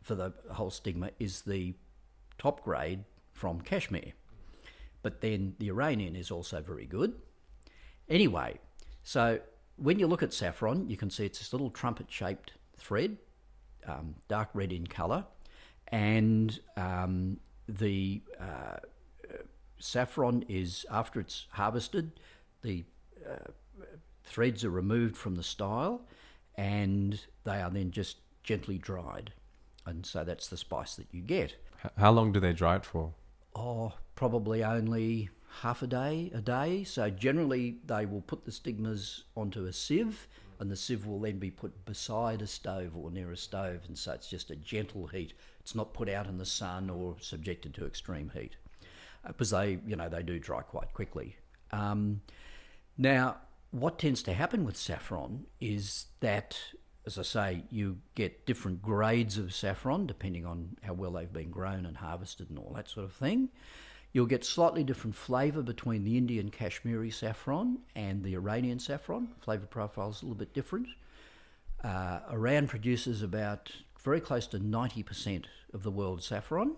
Speaker 2: for the whole stigma is the top grade from Kashmir. But then the Iranian is also very good. Anyway, so when you look at saffron, you can see it's this little trumpet-shaped thread, dark red in colour, and the saffron is, after it's harvested, the threads are removed from the style and they are then just gently dried. And so that's the spice that you get.
Speaker 1: How long do they dry it for?
Speaker 2: Oh, probably only half a day. So generally they will put the stigmas onto a sieve, and the sieve will then be put beside a stove or near a stove, and so it's just a gentle heat. It's not put out in the sun or subjected to extreme heat, because they do dry quite quickly. Now, what tends to happen with saffron is that, as I say, you get different grades of saffron depending on how well they've been grown and harvested and all that sort of thing. You'll get slightly different flavour between the Indian Kashmiri saffron and the Iranian saffron. Flavour profile is a little bit different. Iran produces about very close to 90% of the world's saffron,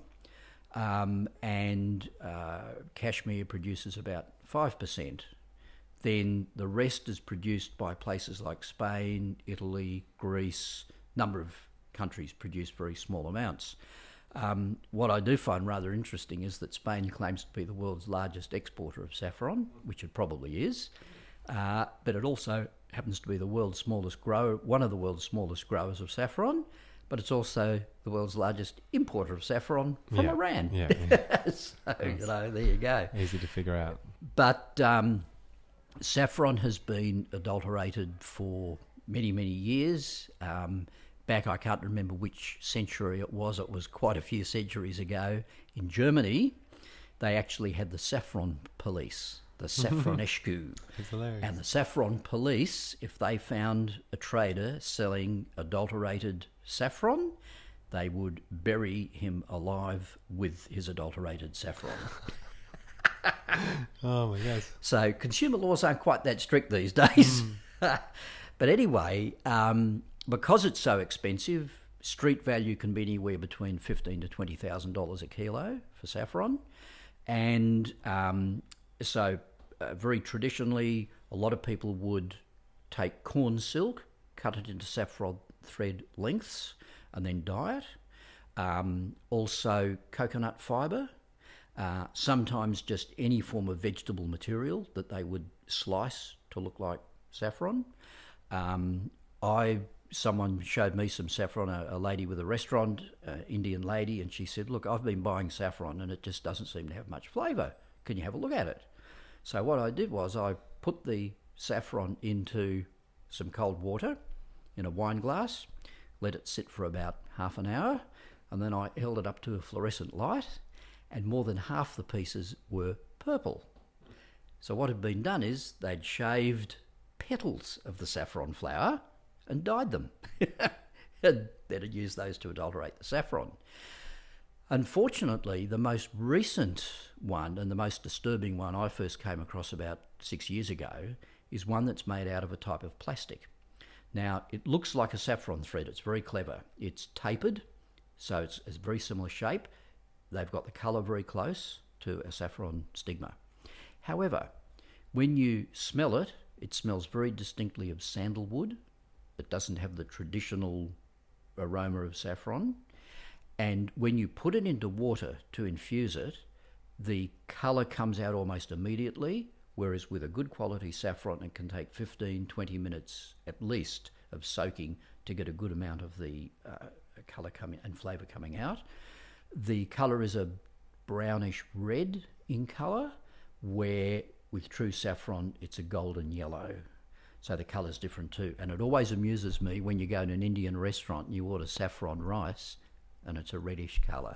Speaker 2: and Kashmir produces about 5%. Then the rest is produced by places like Spain, Italy, Greece. A number of countries produce very small amounts. What I do find rather interesting is that Spain claims to be the world's largest exporter of saffron, which it probably is, but it also happens to be the world's smallest grower, one of the world's smallest growers of saffron, but it's also the world's largest importer of saffron from Iran.
Speaker 1: Yeah.
Speaker 2: So, there you go.
Speaker 1: Easy to figure out.
Speaker 2: But saffron has been adulterated for many, many years. Back, I can't remember which century it was quite a few centuries ago. In Germany, they actually had the saffron police, the Saffronescu.
Speaker 1: It's hilarious.
Speaker 2: And the saffron police, if they found a trader selling adulterated saffron, they would bury him alive with his adulterated saffron.
Speaker 1: Oh my gosh.
Speaker 2: So consumer laws aren't quite that strict these days. But anyway, because it's so expensive, street value can be anywhere between $15,000 to $20,000 a kilo for saffron. And so very traditionally, a lot of people would take corn silk, cut it into saffron thread lengths, and then dye it. Also coconut fibre. Sometimes just any form of vegetable material that they would slice to look like saffron. Someone showed me some saffron, a lady with a restaurant, Indian lady, and she said, look, I've been buying saffron and it just doesn't seem to have much flavour. Can you have a look at it? So what I did was I put the saffron into some cold water in a wine glass, let it sit for about half an hour, and then I held it up to a fluorescent light, and more than half the pieces were purple. So what had been done is they'd shaved petals of the saffron flower and dyed them. And then had used those to adulterate the saffron. Unfortunately, the most recent one and the most disturbing one I first came across about 6 years ago is one that's made out of a type of plastic. Now, it looks like a saffron thread. It's very clever. It's tapered, so it's a very similar shape. They've got the colour very close to a saffron stigma. However, when you smell it, it smells very distinctly of sandalwood. It doesn't have the traditional aroma of saffron. And when you put it into water to infuse it, the colour comes out almost immediately, whereas with a good quality saffron, it can take 15, 20 minutes at least of soaking to get a good amount of the colour coming and flavour coming out. The colour is a brownish red in colour, where with true saffron, it's a golden yellow. So the colour's different too. And it always amuses me when you go to an Indian restaurant and you order saffron rice and it's a reddish colour.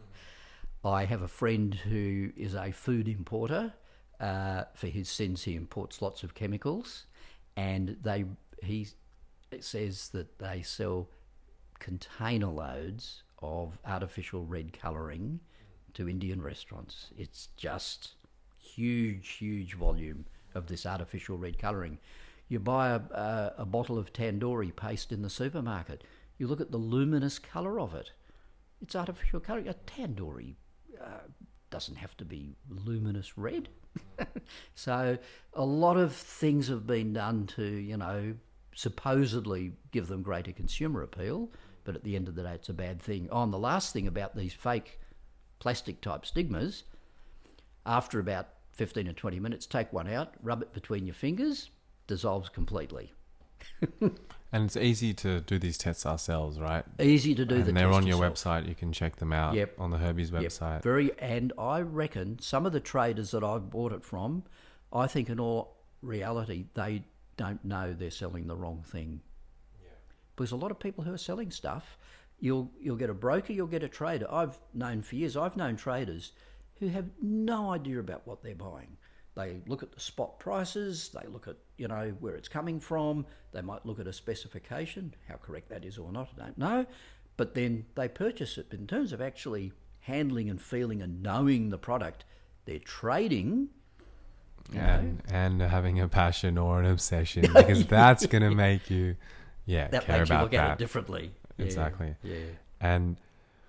Speaker 2: I have a friend who is a food importer. For his sins, he imports lots of chemicals, and he says that they sell container loads of artificial red colouring to Indian restaurants. It's just huge volume of this artificial red colouring. You buy a bottle of tandoori paste in the supermarket. You look at the luminous colour of it. It's artificial colouring. A tandoori doesn't have to be luminous red. So a lot of things have been done to, supposedly give them greater consumer appeal, but at the end of the day, it's a bad thing. Oh, and the last thing about these fake plastic type stigmas, after about 15 or 20 minutes, take one out, rub it between your fingers, dissolves completely.
Speaker 1: And it's easy to do these tests ourselves, right?
Speaker 2: Easy to do.
Speaker 1: And they're on your
Speaker 2: yourself.
Speaker 1: website. You can check them out.
Speaker 2: Yep.
Speaker 1: On the Herbie's website.
Speaker 2: And I reckon some of the traders that I've bought it from, I think in all reality, they don't know they're selling the wrong thing. Yeah. Because a lot of people who are selling stuff, you'll get a broker, you'll get a trader. I've known for years, I've known traders who have no idea about what they're buying. They look at the spot prices, they look at, where it's coming from, they might look at a specification, how correct that is or not, I don't know, but then they purchase it. But in terms of actually handling and feeling and knowing the product, they're trading.
Speaker 1: And having a passion or an obsession, because that's going to make you,
Speaker 2: that
Speaker 1: care
Speaker 2: makes
Speaker 1: about
Speaker 2: you look
Speaker 1: that.
Speaker 2: at it differently.
Speaker 1: Exactly.
Speaker 2: Yeah.
Speaker 1: And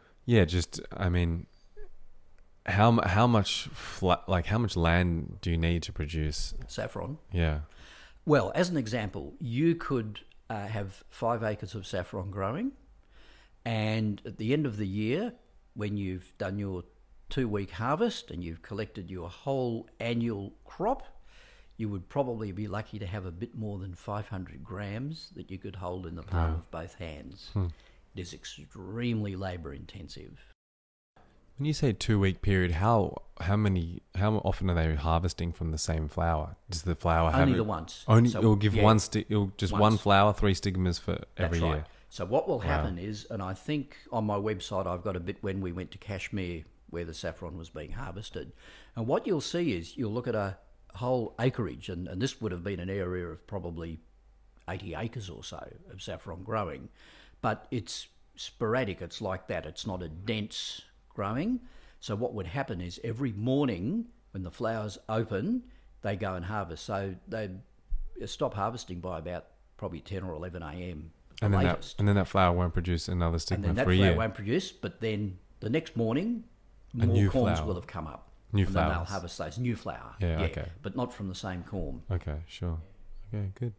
Speaker 1: how much how much land do you need to produce
Speaker 2: saffron?
Speaker 1: Yeah.
Speaker 2: Well, as an example, you could have 5 acres of saffron growing, and at the end of the year, when you've done your 2-week harvest and you've collected your whole annual crop, you would probably be lucky to have a bit more than 500 grams that you could hold in the palm of both hands. It is extremely labour intensive.
Speaker 1: When you say 2-week period, how often are they harvesting from the same flower? Does the flower have
Speaker 2: only
Speaker 1: it?
Speaker 2: the once?
Speaker 1: Only
Speaker 2: So,
Speaker 1: it'll give
Speaker 2: yeah,
Speaker 1: one it'll just
Speaker 2: once.
Speaker 1: one flower, 3 stigmas for every
Speaker 2: That's right.
Speaker 1: year.
Speaker 2: So what will happen is, and I think on my website I've got a bit when we went to Kashmir where the saffron was being harvested, and what you'll see is you'll look at a whole acreage, and this would have been an area of probably 80 acres or so of saffron growing, but it's sporadic. It's like that. It's not a dense growing. So what would happen is every morning when the flowers open, they go and harvest. So they stop harvesting by about probably 10 or 11 a.m.
Speaker 1: And
Speaker 2: latest.
Speaker 1: then that flower won't produce another stigma
Speaker 2: And then
Speaker 1: for a
Speaker 2: that flower
Speaker 1: year.
Speaker 2: won't produce, but then the next morning, more
Speaker 1: new
Speaker 2: corms
Speaker 1: flower.
Speaker 2: will have come up.
Speaker 1: New
Speaker 2: and then they'll
Speaker 1: flowers.
Speaker 2: harvest those new flower.
Speaker 1: Yeah, okay.
Speaker 2: But not from the same corm.
Speaker 1: Okay, sure. Okay, good.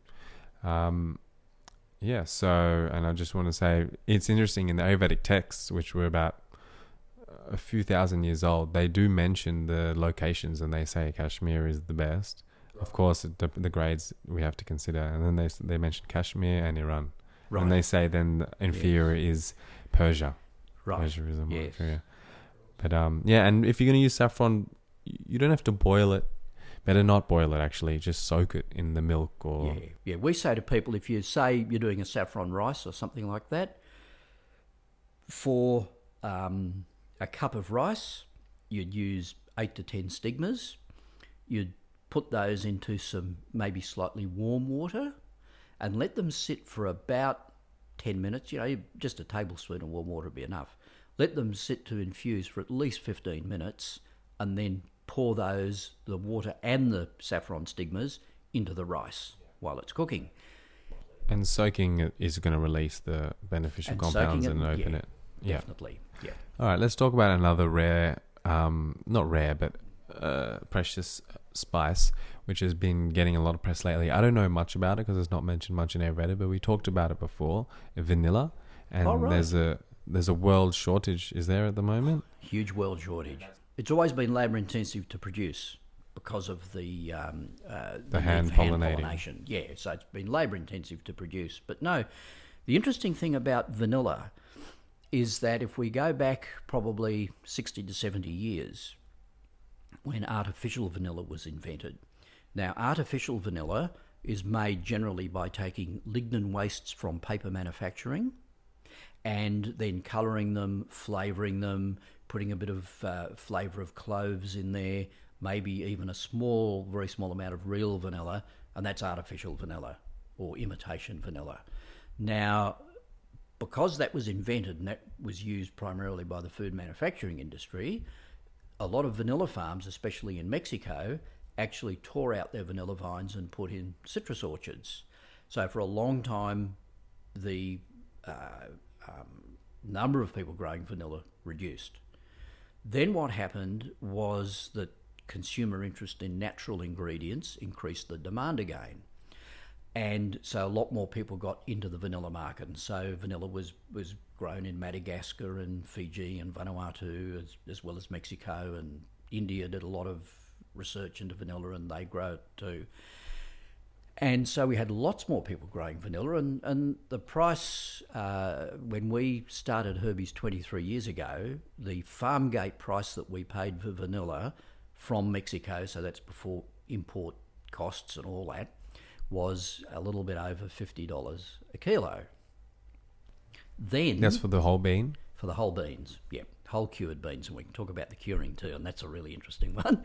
Speaker 1: So, and I just want to say, it's interesting in the Ayurvedic texts, which were about a few thousand years old, they do mention the locations and they say Kashmir is the best. Right. Of course, the grades we have to consider. And then they mention Kashmir and Iran. Right. And they say then the inferior is Persia.
Speaker 2: Right.
Speaker 1: Persia is more
Speaker 2: yes.
Speaker 1: inferior. But and if you're going to use saffron, you don't have to boil it. Better not boil it, actually. Just soak it in the milk or...
Speaker 2: Yeah. We say to people, if you say you're doing a saffron rice or something like that, for a cup of rice, you'd use 8 to 10 stigmas. You'd put those into some maybe slightly warm water and let them sit for about 10 minutes. Just a tablespoon of warm water would be enough. Let them sit to infuse for at least 15 minutes and then pour the water and the saffron stigmas into the rice while it's cooking.
Speaker 1: And soaking it is going to release the beneficial compounds and open it. Yeah.
Speaker 2: Definitely, yeah.
Speaker 1: All right, let's talk about another rare, not rare, but precious spice, which has been getting a lot of press lately. I don't know much about it because it's not mentioned much in Ayurveda, but we talked about it before, vanilla. And there's a world shortage, is there at the moment?
Speaker 2: Huge world shortage. It's always been labour intensive to produce because of the
Speaker 1: hand pollination.
Speaker 2: Yeah, so it's been labour intensive to produce. But no, the interesting thing about vanilla is that if we go back probably 60 to 70 years when artificial vanilla was invented. Now, artificial vanilla is made generally by taking lignin wastes from paper manufacturing and then colouring them, flavouring them, putting a bit of flavour of cloves in there, maybe even a very small amount of real vanilla, and that's artificial vanilla or imitation vanilla. Now, because that was invented and that was used primarily by the food manufacturing industry, a lot of vanilla farms, especially in Mexico, actually tore out their vanilla vines and put in citrus orchards. So for a long time, the number of people growing vanilla reduced. Then what happened was that consumer interest in natural ingredients increased the demand again. And so a lot more people got into the vanilla market. And so vanilla was grown in Madagascar and Fiji and Vanuatu, as well as Mexico, and India did a lot of research into vanilla, and they grow it too. And so we had lots more people growing vanilla, and the price, when we started Herbie's 23 years ago, the farm gate price that we paid for vanilla from Mexico, so that's before import costs and all that, was a little bit over $50 a kilo. Then
Speaker 1: That's for the whole bean?
Speaker 2: for the whole beans, yeah, whole cured beans, and we can talk about the curing too, and that's a really interesting one.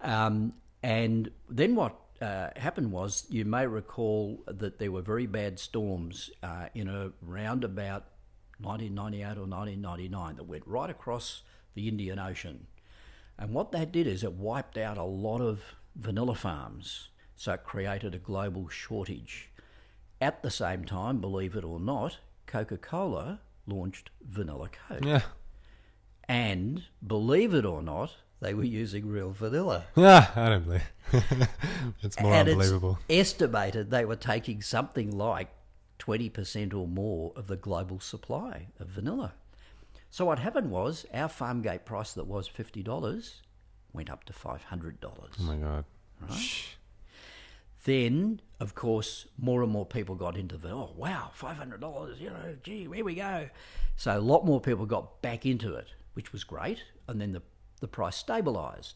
Speaker 2: And then what happened was, you may recall that there were very bad storms in around about 1998 or 1999 that went right across the Indian Ocean. And what that did is it wiped out a lot of vanilla farms, so it created a global shortage. At the same time, believe it or not, Coca-Cola launched Vanilla Coke.
Speaker 1: Yeah.
Speaker 2: And believe it or not, they were using real vanilla.
Speaker 1: Yeah, I don't believe. It's more
Speaker 2: And
Speaker 1: unbelievable.
Speaker 2: it's estimated they were taking something like 20% or more of the global supply of vanilla. So what happened was, our farm gate price that was $50 went up to $500.
Speaker 1: Oh my God.
Speaker 2: Right? Then, of course, more and more people got into the, oh, wow, $500, gee, here we go. So a lot more people got back into it, which was great, and then the price stabilised.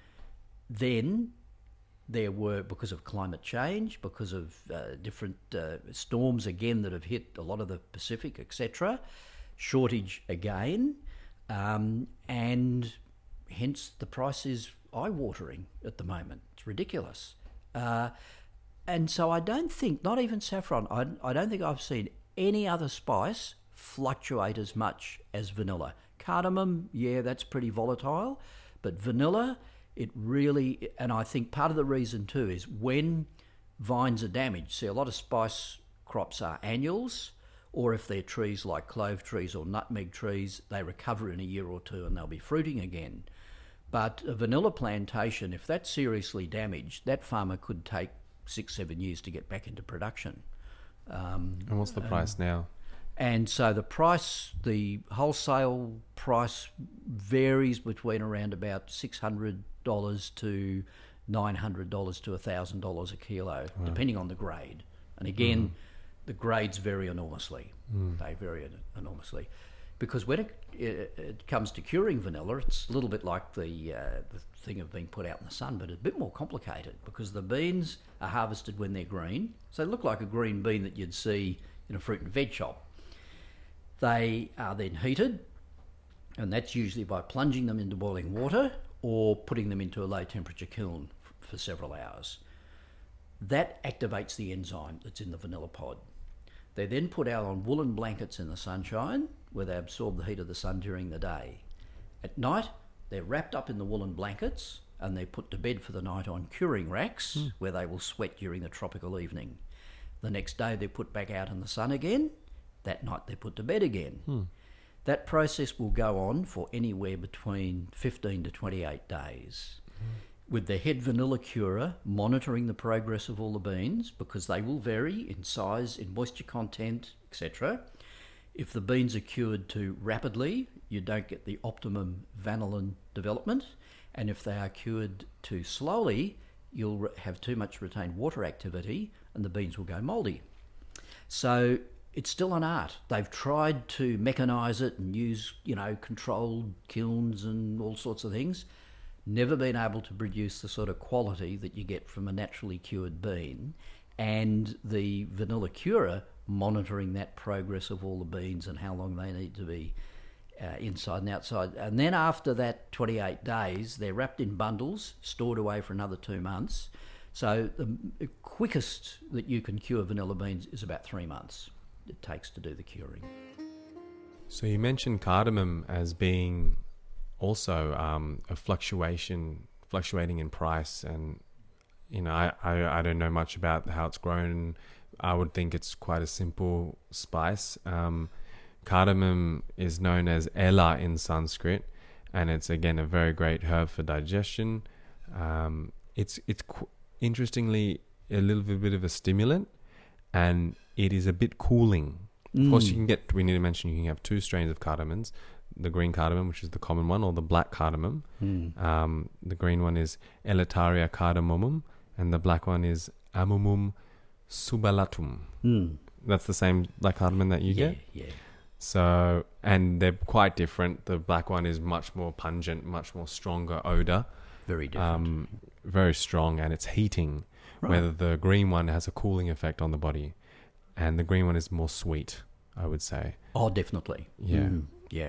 Speaker 2: Then there were, because of climate change, because of different storms again that have hit a lot of the Pacific, etc., shortage again, and hence the price is eye-watering at the moment. It's ridiculous. And so I don't think, not even saffron, I don't think I've seen any other spice fluctuate as much as vanilla. Cardamom, yeah, that's pretty volatile, but vanilla, it really, and I think part of the reason too is when vines are damaged, see, a lot of spice crops are annuals, or if they're trees like clove trees or nutmeg trees, they recover in a year or two and they'll be fruiting again. But a vanilla plantation, if that's seriously damaged, that farmer could take 6-7 years to get back into production.
Speaker 1: And what's the price now?
Speaker 2: And so the price, the wholesale price varies between around about $600 to $900 to $1,000 a kilo, depending on the grade. And again, the grades vary enormously. They vary enormously. Because when it comes to curing vanilla, it's a little bit like the thing of being put out in the sun, but it's a bit more complicated because the beans are harvested when they're green. So they look like a green bean that you'd see in a fruit and veg shop. They are then heated, and that's usually by plunging them into boiling water or putting them into a low temperature kiln for several hours. That activates the enzyme that's in the vanilla pod. They're then put out on woolen blankets in the sunshine where they absorb the heat of the sun during the day. At night, they're wrapped up in the woolen blankets and they're put to bed for the night on curing racks where they will sweat during the tropical evening. The next day, they're put back out in the sun again. That night, they're put to bed again. That process will go on for anywhere between 15 to 28 days. With the head vanilla curer monitoring the progress of all the beans because they will vary in size, in moisture content, etc. If the beans are cured too rapidly, you don't get the optimum vanillin development, and if they are cured too slowly, you'll have too much retained water activity and the beans will go mouldy. So it's still an art. They've tried to mechanise it and use, controlled kilns and all sorts of things. Never been able to produce the sort of quality that you get from a naturally cured bean, and the vanilla curer monitoring that progress of all the beans and how long they need to be inside and outside. And then after that 28 days, they're wrapped in bundles, stored away for another 2 months. So the quickest that you can cure vanilla beans is about 3 months it takes to do the curing.
Speaker 1: So you mentioned cardamom as being also a fluctuating in price, and I don't know much about how it's grown. I would think it's quite a simple spice. Cardamom is known as ela in Sanskrit, and it's again a very great herb for digestion. It's interestingly a little bit of a stimulant, and it is a bit cooling. Of course, we need to mention you can have two strains of cardamoms. The green cardamom, which is the common one, or the black cardamom. The green one is Eleutheria cardamomum, and the black one is Amomum suballatum. That's the same black cardamom that you get?
Speaker 2: Yeah.
Speaker 1: So, and they're quite different. The black one is much more pungent, much more stronger odor.
Speaker 2: Very different.
Speaker 1: Very strong, and it's heating.
Speaker 2: Right.
Speaker 1: Whether the green one has a cooling effect on the body, and the green one is more sweet, I would say.
Speaker 2: Oh, definitely.
Speaker 1: Yeah.
Speaker 2: Yeah.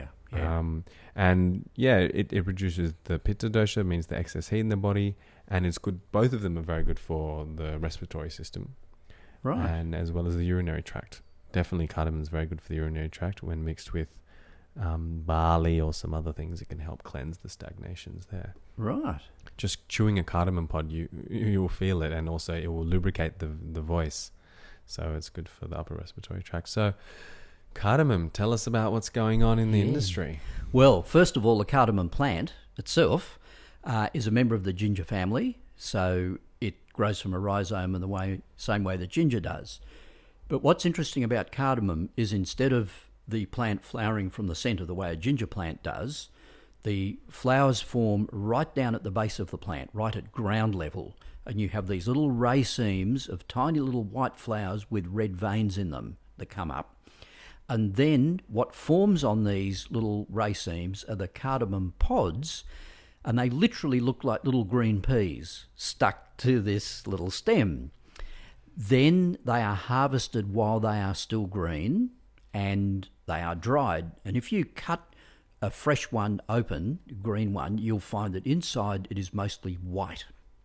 Speaker 1: It reduces the pitta dosha, means the excess heat in the body, and it's good. Both of them are very good for the respiratory system,
Speaker 2: Right.
Speaker 1: and as well as the urinary tract. Definitely, cardamom is very good for the urinary tract when mixed with barley or some other things. It can help cleanse the stagnations there.
Speaker 2: Right.
Speaker 1: Just chewing a cardamom pod, you will feel it, and also it will lubricate the voice, so it's good for the upper respiratory tract. So, cardamom, tell us about what's going on in the industry.
Speaker 2: Well, first of all, the cardamom plant itself is a member of the ginger family, so it grows from a rhizome in the same way that ginger does. But what's interesting about cardamom is instead of the plant flowering from the centre the way a ginger plant does, the flowers form right down at the base of the plant, right at ground level, and you have these little racemes of tiny little white flowers with red veins in them that come up. And then what forms on these little racemes are the cardamom pods, and they literally look like little green peas stuck to this little stem. Then they are harvested while they are still green, and they are dried. And if you cut a fresh one open, green one, you'll find that inside it is mostly white.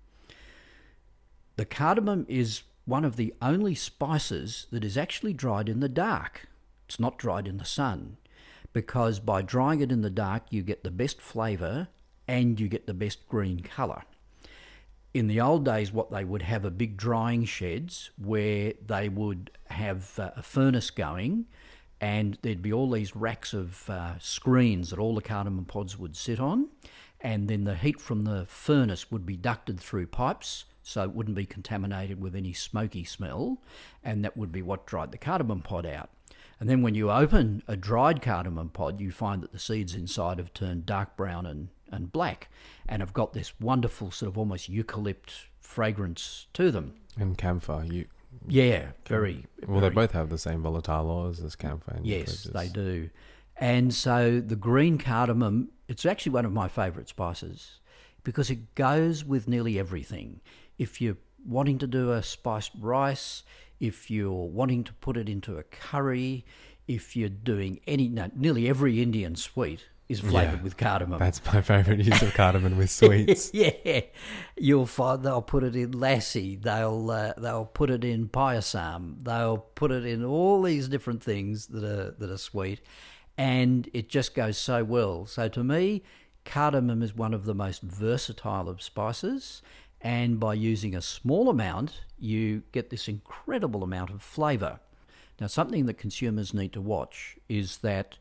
Speaker 2: The cardamom is one of the only spices that is actually dried in the dark. It's not dried in the sun, because by drying it in the dark you get the best flavour and you get the best green colour. In the old days, what they would have are big drying sheds where they would have a furnace going, and there'd be all these racks of screens that all the cardamom pods would sit on, and then the heat from the furnace would be ducted through pipes so it wouldn't be contaminated with any smoky smell, and that would be what dried the cardamom pod out. And then when you open a dried cardamom pod, you find that the seeds inside have turned dark brown and black, and have got this wonderful sort of almost eucalypt fragrance to them.
Speaker 1: And camphor,
Speaker 2: very.
Speaker 1: They both have the same volatile oils as camphor. And
Speaker 2: Yes, they do. And so the green cardamom, it's actually one of my favourite spices because it goes with nearly everything. If you're wanting to do a spiced rice, if you're wanting to put it into a curry, if you're doing nearly every Indian sweet is flavoured with cardamom.
Speaker 1: That's my favourite use of cardamom with sweets.
Speaker 2: Yeah, you'll find they'll put it in lassi, they'll put it in payasam, they'll put it in all these different things that are sweet, and it just goes so well. So to me, cardamom is one of the most versatile of spices, and by using a small amount, you get this incredible amount of flavour. Now, something that consumers need to watch is that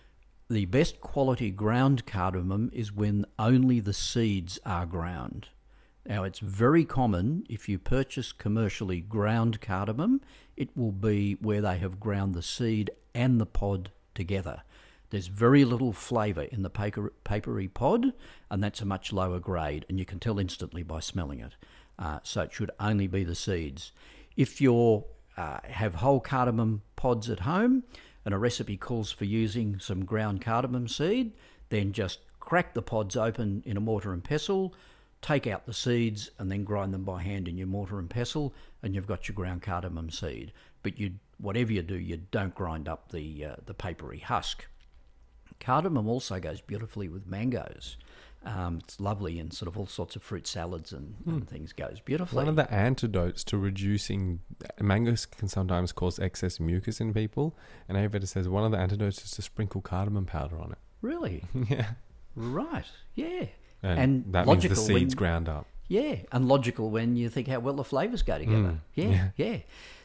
Speaker 2: the best quality ground cardamom is when only the seeds are ground. Now, it's very common if you purchase commercially ground cardamom, it will be where they have ground the seed and the pod together. There's very little flavour in the papery pod, and that's a much lower grade, and you can tell instantly by smelling it. So it should only be the seeds. If you have whole cardamom pods at home, and a recipe calls for using some ground cardamom seed, then just crack the pods open in a mortar and pestle, take out the seeds, and then grind them by hand in your mortar and pestle, and you've got your ground cardamom seed. But whatever you do, you don't grind up the papery husk. Cardamom also goes beautifully with mangoes. It's lovely in sort of all sorts of fruit salads and things, goes beautifully.
Speaker 1: One of the antidotes to reducing mangoes can sometimes cause excess mucus in people, and Ayurveda says one of the antidotes is to sprinkle cardamom powder on it.
Speaker 2: Really?
Speaker 1: Yeah.
Speaker 2: Right. Yeah.
Speaker 1: And that means the seeds ground up.
Speaker 2: Yeah, and logical when you think how well the flavours go together. Yeah.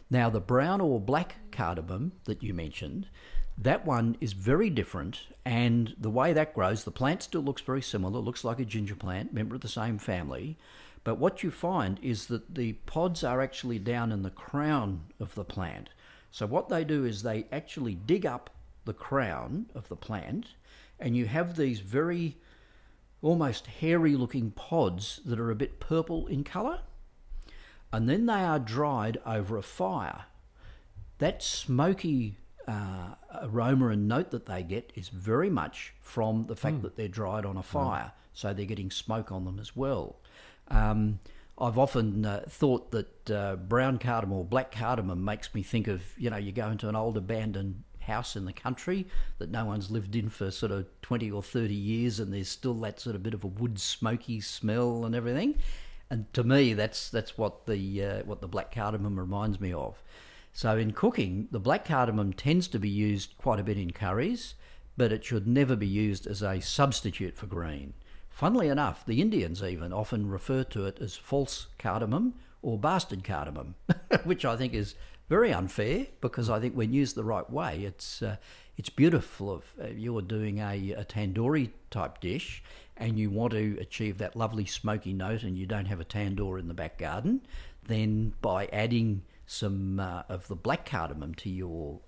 Speaker 2: Now, the brown or black cardamom that you mentioned, that one is very different, and the way that grows, the plant still looks very similar, looks like a ginger plant, member of the same family, but what you find is that the pods are actually down in the crown of the plant. So what they do is they actually dig up the crown of the plant, and you have these very almost hairy looking pods that are a bit purple in colour, and then they are dried over a fire. That smoky aroma and note that they get is very much from the fact that they're dried on a fire, so they're getting smoke on them as well. I've often thought that brown cardamom or black cardamom makes me think of, you go into an old abandoned house in the country that no one's lived in for sort of 20 or 30 years, and there's still that sort of bit of a wood smoky smell and everything. And to me, that's what the black cardamom reminds me of. So in cooking, the black cardamom tends to be used quite a bit in curries, but it should never be used as a substitute for green. Funnily enough, the Indians even often refer to it as false cardamom or bastard cardamom, which I think is very unfair, because I think when used the right way, it's beautiful. If you're doing a tandoori type dish and you want to achieve that lovely smoky note and you don't have a tandoor in the back garden, then by adding some of the black cardamom to your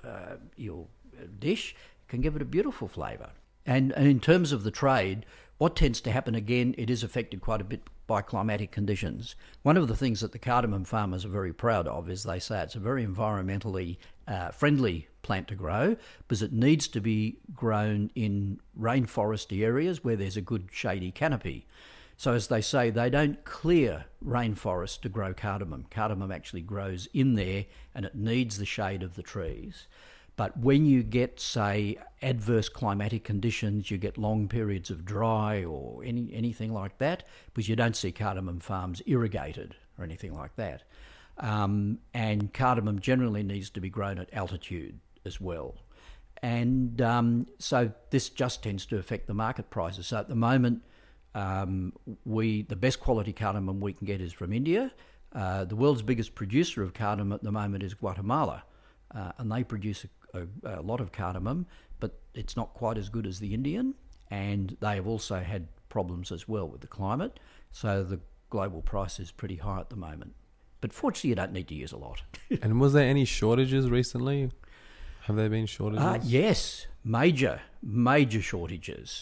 Speaker 2: dish can give it a beautiful flavour. And in terms of the trade, what tends to happen again, it is affected quite a bit by climatic conditions. One of the things that the cardamom farmers are very proud of is they say it's a very environmentally friendly plant to grow, because it needs to be grown in rainforesty areas where there's a good shady canopy. So as they say, they don't clear rainforest to grow cardamom. Cardamom actually grows in there and it needs the shade of the trees. But when you get, say, adverse climatic conditions, you get long periods of dry or anything like that, because you don't see cardamom farms irrigated or anything like that. And cardamom generally needs to be grown at altitude as well. And so this just tends to affect the market prices. So at the moment, the best quality cardamom we can get is from India. The world's biggest producer of cardamom at the moment is Guatemala, and they produce a lot of cardamom, but it's not quite as good as the Indian, and they have also had problems as well with the climate, so the global price is pretty high at the moment. But fortunately, you don't need to use a lot.
Speaker 1: And was there any shortages recently? Have there been shortages?
Speaker 2: Yes, major shortages.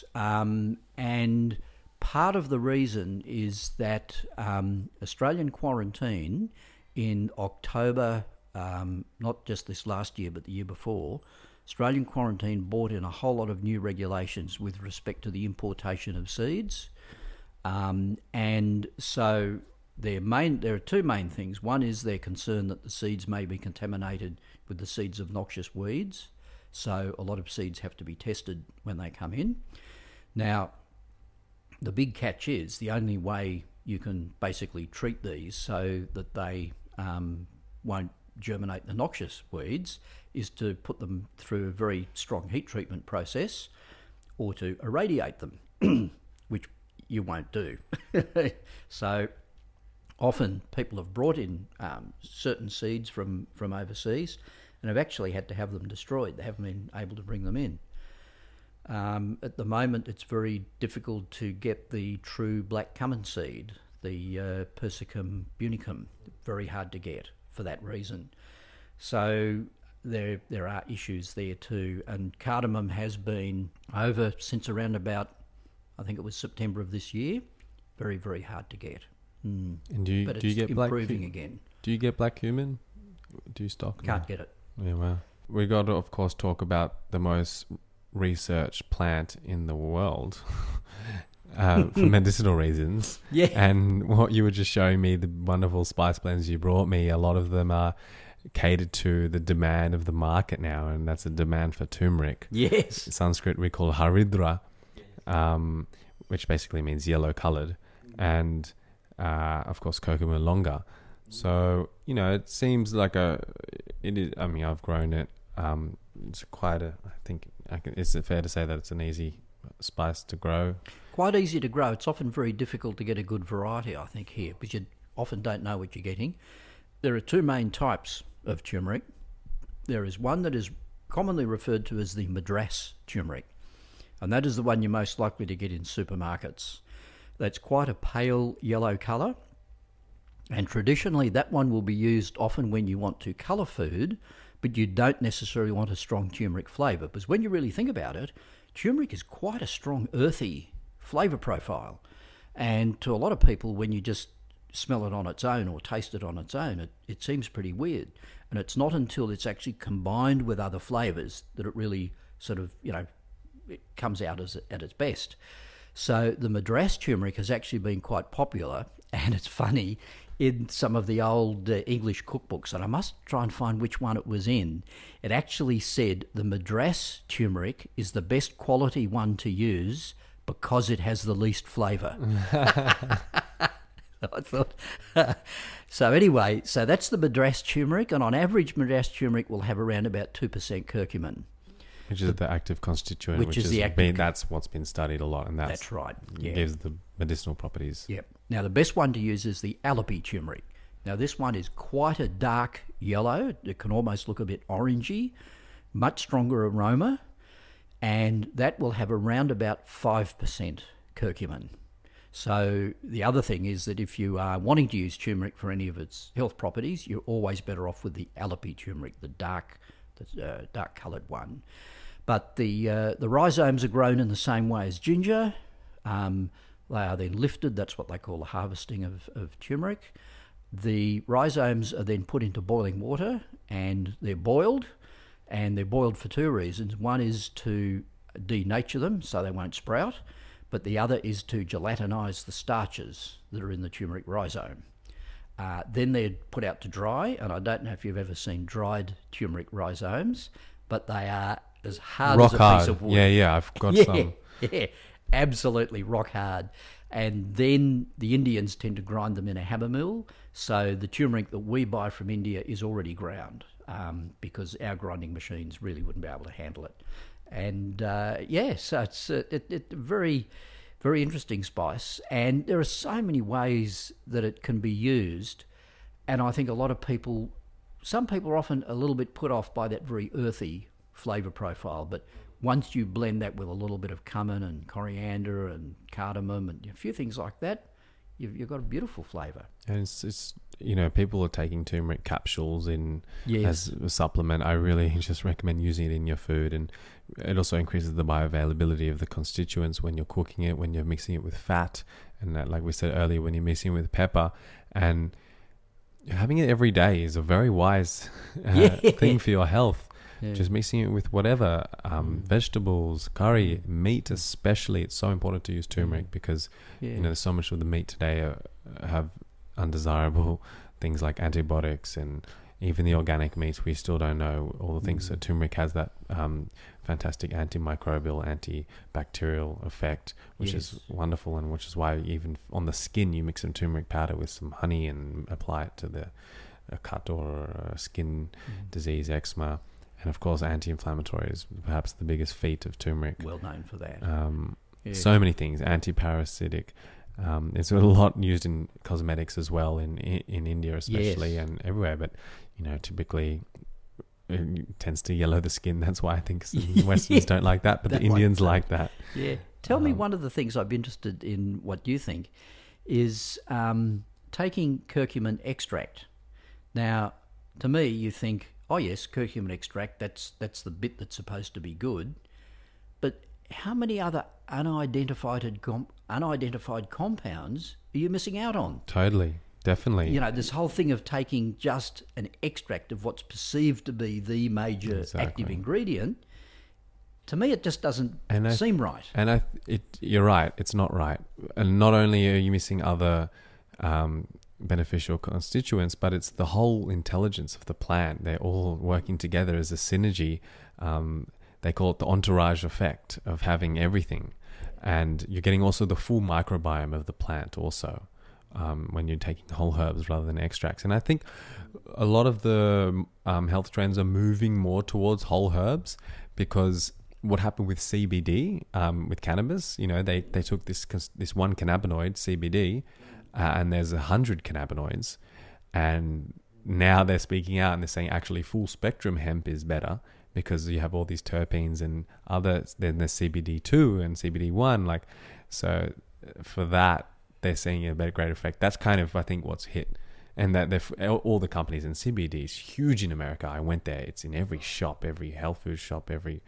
Speaker 2: And part of the reason is that Australian quarantine in October, not just this last year but the year before, Australian quarantine brought in a whole lot of new regulations with respect to the importation of seeds. And so there are two main things. One is their concern that the seeds may be contaminated with the seeds of noxious weeds. So a lot of seeds have to be tested when they come in. Now, the big catch is the only way you can basically treat these so that they won't germinate the noxious weeds is to put them through a very strong heat treatment process or to irradiate them, which you won't do. So often people have brought in certain seeds from overseas and have actually had to have them destroyed. They haven't been able to bring them in. At the moment, it's very difficult to get the true black cumin seed, the Persicum bunicum, very hard to get for that reason. So there are issues there too, and cardamom has been over since around about, I think it was September of this year, very, very hard to get.
Speaker 1: And do you get
Speaker 2: improving again.
Speaker 1: Do you get black cumin? Do you stock?
Speaker 2: Can't get it.
Speaker 1: Yeah, well, we got to of course talk about the most researched plant in the world for medicinal reasons.
Speaker 2: Yeah.
Speaker 1: And what you were just showing me, the wonderful spice blends you brought me, a lot of them are catered to the demand of the market now, and that's a demand for turmeric.
Speaker 2: Yes.
Speaker 1: In Sanskrit we call haridra, which basically means yellow coloured, and of course curcuma longa. So, it seems like it is, I've grown it. It's quite is it fair to say that it's an easy spice to grow?
Speaker 2: Quite easy to grow. It's often very difficult to get a good variety, I think, here, because you often don't know what you're getting. There are two main types of turmeric. There is one that is commonly referred to as the Madras turmeric, and that is the one you're most likely to get in supermarkets. That's quite a pale yellow colour, and traditionally that one will be used often when you want to colour food, but you don't necessarily want a strong turmeric flavour, because when you really think about it, turmeric is quite a strong earthy flavour profile, and to a lot of people, when you just smell it on its own or taste it on its own, it seems pretty weird. And it's not until it's actually combined with other flavours that it really sort of, it comes out at its best. So the Madras turmeric has actually been quite popular, and it's funny, in some of the old English cookbooks, and I must try and find which one it was in, it actually said the Madras turmeric is the best quality one to use because it has the least flavour. I thought. So anyway, so that's the Madras turmeric, and on average, Madras turmeric will have around about 2% curcumin.
Speaker 1: Which is the active constituent, which is that's what's been studied a lot, and that's
Speaker 2: right. Yeah.
Speaker 1: Gives the medicinal properties.
Speaker 2: Yep. Now, the best one to use is the Alleppey turmeric. Now, this one is quite a dark yellow. It can almost look a bit orangey, much stronger aroma, and that will have around about 5% curcumin. So the other thing is that if you are wanting to use turmeric for any of its health properties, you're always better off with the Alleppey turmeric, the dark coloured one. But the rhizomes are grown in the same way as ginger. They are then lifted. That's what they call the harvesting of turmeric. The rhizomes are then put into boiling water, and they're boiled. And they're boiled for two reasons. One is to denature them so they won't sprout, but the other is to gelatinise the starches that are in the turmeric rhizome. Then they're put out to dry, and I don't know if you've ever seen dried turmeric rhizomes, but they are as hard as a piece of wood.
Speaker 1: Yeah, I've got some.
Speaker 2: Yeah, absolutely rock hard. And then the Indians tend to grind them in a hammer mill, so the turmeric that we buy from India is already ground, because our grinding machines really wouldn't be able to handle it. And so it's a very, very interesting spice, and there are so many ways that it can be used, and I think a lot of people, some people are often a little bit put off by that very earthy flavour profile, but once you blend that with a little bit of cumin and coriander and cardamom and a few things like that, you've got a beautiful flavour.
Speaker 1: And it's people are taking turmeric capsules as a supplement. I really just recommend using it in your food, and it also increases the bioavailability of the constituents when you're cooking it, when you're mixing it with fat, and like we said earlier, when you're mixing it with pepper. And having it every day is a very wise thing for your health. Yeah. Just mixing it with whatever, vegetables, curry, meat especially. It's so important to use turmeric because there's so much of the meat today have undesirable things like antibiotics, and even the organic meats, we still don't know all the things. So turmeric has that fantastic antimicrobial, antibacterial effect, which is wonderful, and which is why even on the skin you mix some turmeric powder with some honey and apply it to a cut or a skin disease, eczema. And of course, anti-inflammatory is perhaps the biggest feat of turmeric.
Speaker 2: Well known for that.
Speaker 1: So many things, anti-parasitic. It's a lot used in cosmetics as well, in India especially, and everywhere. But typically it tends to yellow the skin. That's why I think Westerners don't like that, but the Indians like that.
Speaker 2: Yeah. Tell me, one of the things I'm interested in, what you think, is taking curcumin extract. Now, to me, you think, oh yes, curcumin extract, that's the bit that's supposed to be good. But how many other unidentified compounds are you missing out on?
Speaker 1: Totally, definitely.
Speaker 2: This whole thing of taking just an extract of what's perceived to be the major active ingredient, to me it just doesn't seem right.
Speaker 1: And you're right, it's not right. And not only are you missing other beneficial constituents, but it's the whole intelligence of the plant. They're all working together as a synergy. They call it the entourage effect of having everything, and you're getting also the full microbiome of the plant also when you're taking whole herbs rather than extracts. And I think a lot of the health trends are moving more towards whole herbs, because what happened with CBD, with cannabis, they took this one cannabinoid, CBD, and there's 100 cannabinoids, and now they're speaking out and they're saying actually full spectrum hemp is better because you have all these terpenes and others. Then there's CBD2 and CBD1. Like, so for that, they're seeing a better, greater effect. That's kind of, I think, what's hit. And that all the companies in CBD is huge in America. I went there. It's in every shop, every health food shop, every...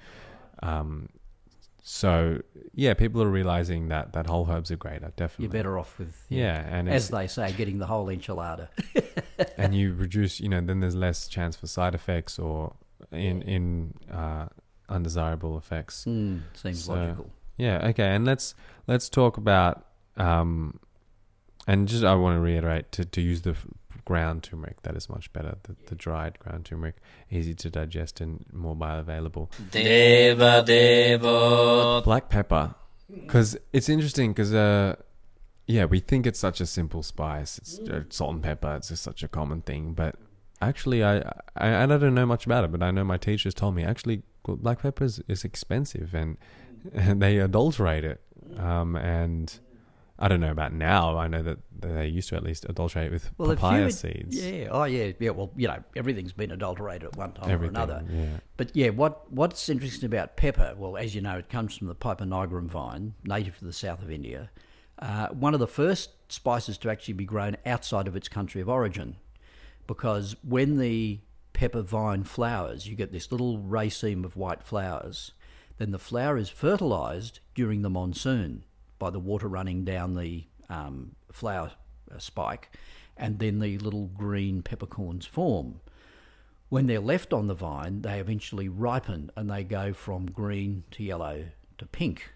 Speaker 1: So, yeah, people are realizing that whole herbs are greater, definitely.
Speaker 2: You're better off with,
Speaker 1: and
Speaker 2: as they say, getting the whole enchilada.
Speaker 1: And you reduce, then there's less chance for side effects or in undesirable effects.
Speaker 2: Seems logical.
Speaker 1: Yeah, okay, and let's talk about, and just I want to reiterate to use the ground turmeric. That is much better. The dried ground turmeric, easy to digest and more bioavailable.
Speaker 3: Deva Deva.
Speaker 1: Black pepper, because it's interesting because we think it's such a simple spice. It's salt and pepper. It's just such a common thing, but actually I don't know much about it, but I know my teachers told me actually black pepper is expensive and they adulterate it, and I don't know about now. I know that they used to at least adulterate it with papaya seeds.
Speaker 2: Yeah. Oh, yeah. Yeah. Well, everything's been adulterated at one time or another.
Speaker 1: Yeah.
Speaker 2: But yeah, what's interesting about pepper? Well, as you know, it comes from the Piper nigrum vine, native to the south of India. One of the first spices to actually be grown outside of its country of origin, because when the pepper vine flowers, you get this little raceme of white flowers. Then the flower is fertilized during the monsoon by the water running down the flower spike, and then the little green peppercorns form. When they're left on the vine, they eventually ripen and they go from green to yellow to pink.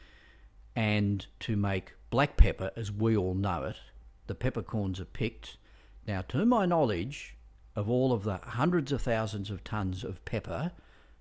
Speaker 2: And to make black pepper, as we all know it, the peppercorns are picked. Now, to my knowledge, of all of the hundreds of thousands of tons of pepper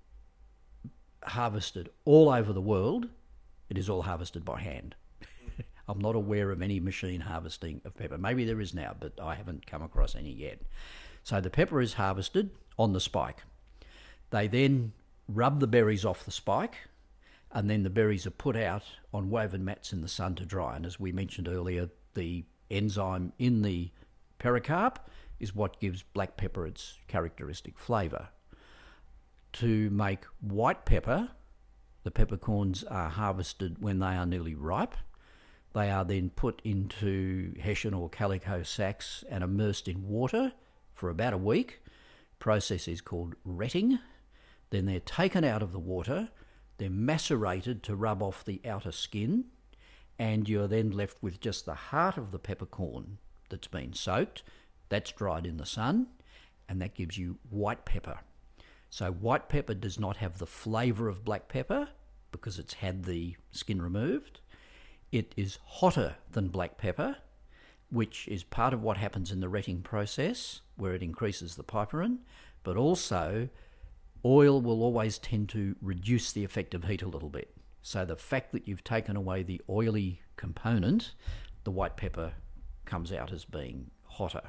Speaker 2: harvested all over the world, it is all harvested by hand. I'm not aware of any machine harvesting of pepper. Maybe there is now, but I haven't come across any yet. So the pepper is harvested on the spike. They then rub the berries off the spike, and then the berries are put out on woven mats in the sun to dry. And as we mentioned earlier, the enzyme in the pericarp is what gives black pepper its characteristic flavour. To make white pepper, the peppercorns are harvested when they are nearly ripe. They are then put into hessian or calico sacks and immersed in water for about a week. Process is called retting. Then they're taken out of the water. They're macerated to rub off the outer skin, and you're then left with just the heart of the peppercorn that's been soaked. That's dried in the sun, and that gives you white pepper. So white pepper does not have the flavour of black pepper because it's had the skin removed. It is hotter than black pepper, which is part of what happens in the retting process, where it increases the piperin, but also oil will always tend to reduce the effective heat a little bit. So the fact that you've taken away the oily component, the white pepper comes out as being hotter.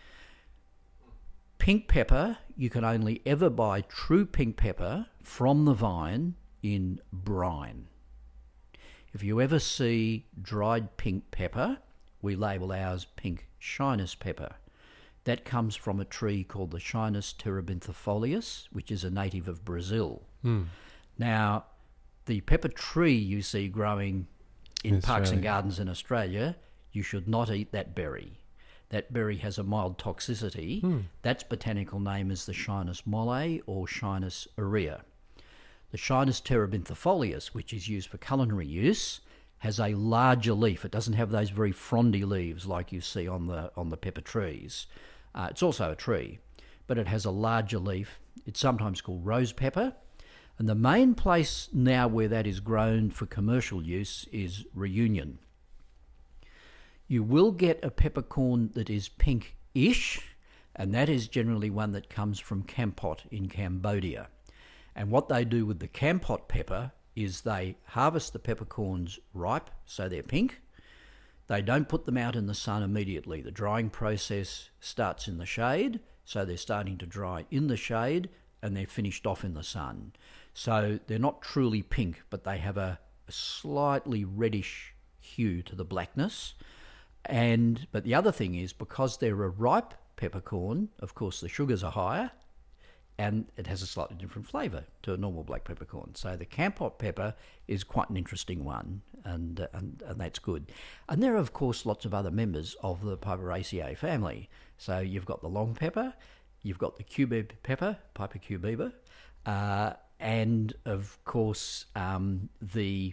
Speaker 2: Pink pepper, you can only ever buy true pink pepper from the vine in brine. If you ever see dried pink pepper, we label ours pink Chinese pepper. That comes from a tree called the Chinese terebinthifolius, which is a native of Brazil. Now, the pepper tree you see growing in parks and gardens in Australia, you should not eat that berry. That berry has a mild toxicity. That's botanical name is the Chinus molle or Chinus aurea. The Chinus terebinthifolius, which is used for culinary use, has a larger leaf. It doesn't have those very frondy leaves like you see on the pepper trees. It's also a tree, but it has a larger leaf. It's sometimes called rose pepper. And the main place now where that is grown for commercial use is Reunion. You will get a peppercorn that is pink-ish, and that is generally one that comes from Kampot in Cambodia. And what they do with the Kampot pepper is they harvest the peppercorns ripe, so they're pink. They don't put them out in the sun immediately. The drying process starts in the shade, so they're starting to dry in the shade, and they're finished off in the sun. So they're not truly pink, but they have a slightly reddish hue to the blackness. But the other thing is, because they're a ripe peppercorn, of course, the sugars are higher, and it has a slightly different flavour to a normal black peppercorn. So the Kampot pepper is quite an interesting one, and that's good. And there are, of course, lots of other members of the Piperaceae family. So you've got the long pepper, you've got the cubeb pepper, Piper cubeba, and of course the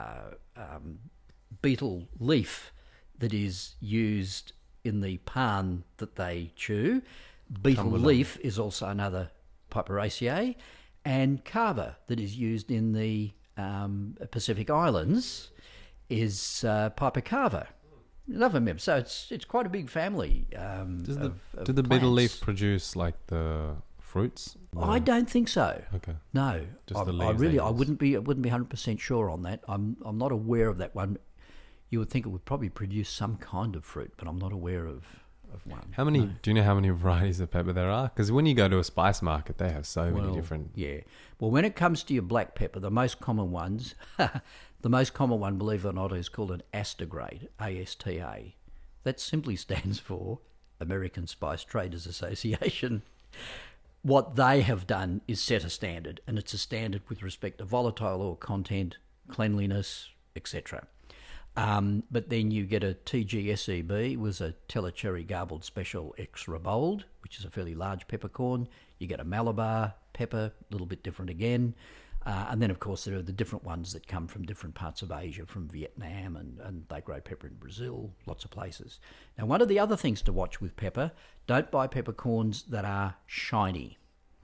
Speaker 2: beetle leaf that is used in the pan that they chew. Beetle leaf is also another Piperaceae, and carver that is used in the Pacific Islands is Piper carver. Another member. So it's quite a big family.
Speaker 1: Do the beetle leaf produce like the fruits?
Speaker 2: I don't think so.
Speaker 1: Okay.
Speaker 2: No,
Speaker 1: Just the
Speaker 2: I
Speaker 1: leaves
Speaker 2: really
Speaker 1: they use.
Speaker 2: wouldn't be 100% sure on that. I'm not aware of that one. You would think it would probably produce some kind of fruit, but I'm not aware of one.
Speaker 1: How many? Do you know how many varieties of pepper there are? Because when you go to a spice market, they have so many different.
Speaker 2: Yeah. Well, when it comes to your black pepper, the most common ones, the most common one, believe it or not, is called an ASTA grade, ASTA. That simply stands for American Spice Traders Association. What they have done is set a standard, and it's a standard with respect to volatile oil content, cleanliness, etc. But then you get a TGSEB, was a Telecherry Garbled Special Extra Bold, which is a fairly large peppercorn. You get a Malabar pepper, a little bit different again. And then, of course, there are the different ones that come from different parts of Asia, from Vietnam, and they grow pepper in Brazil, lots of places. Now, one of the other things to watch with pepper, don't buy peppercorns that are shiny.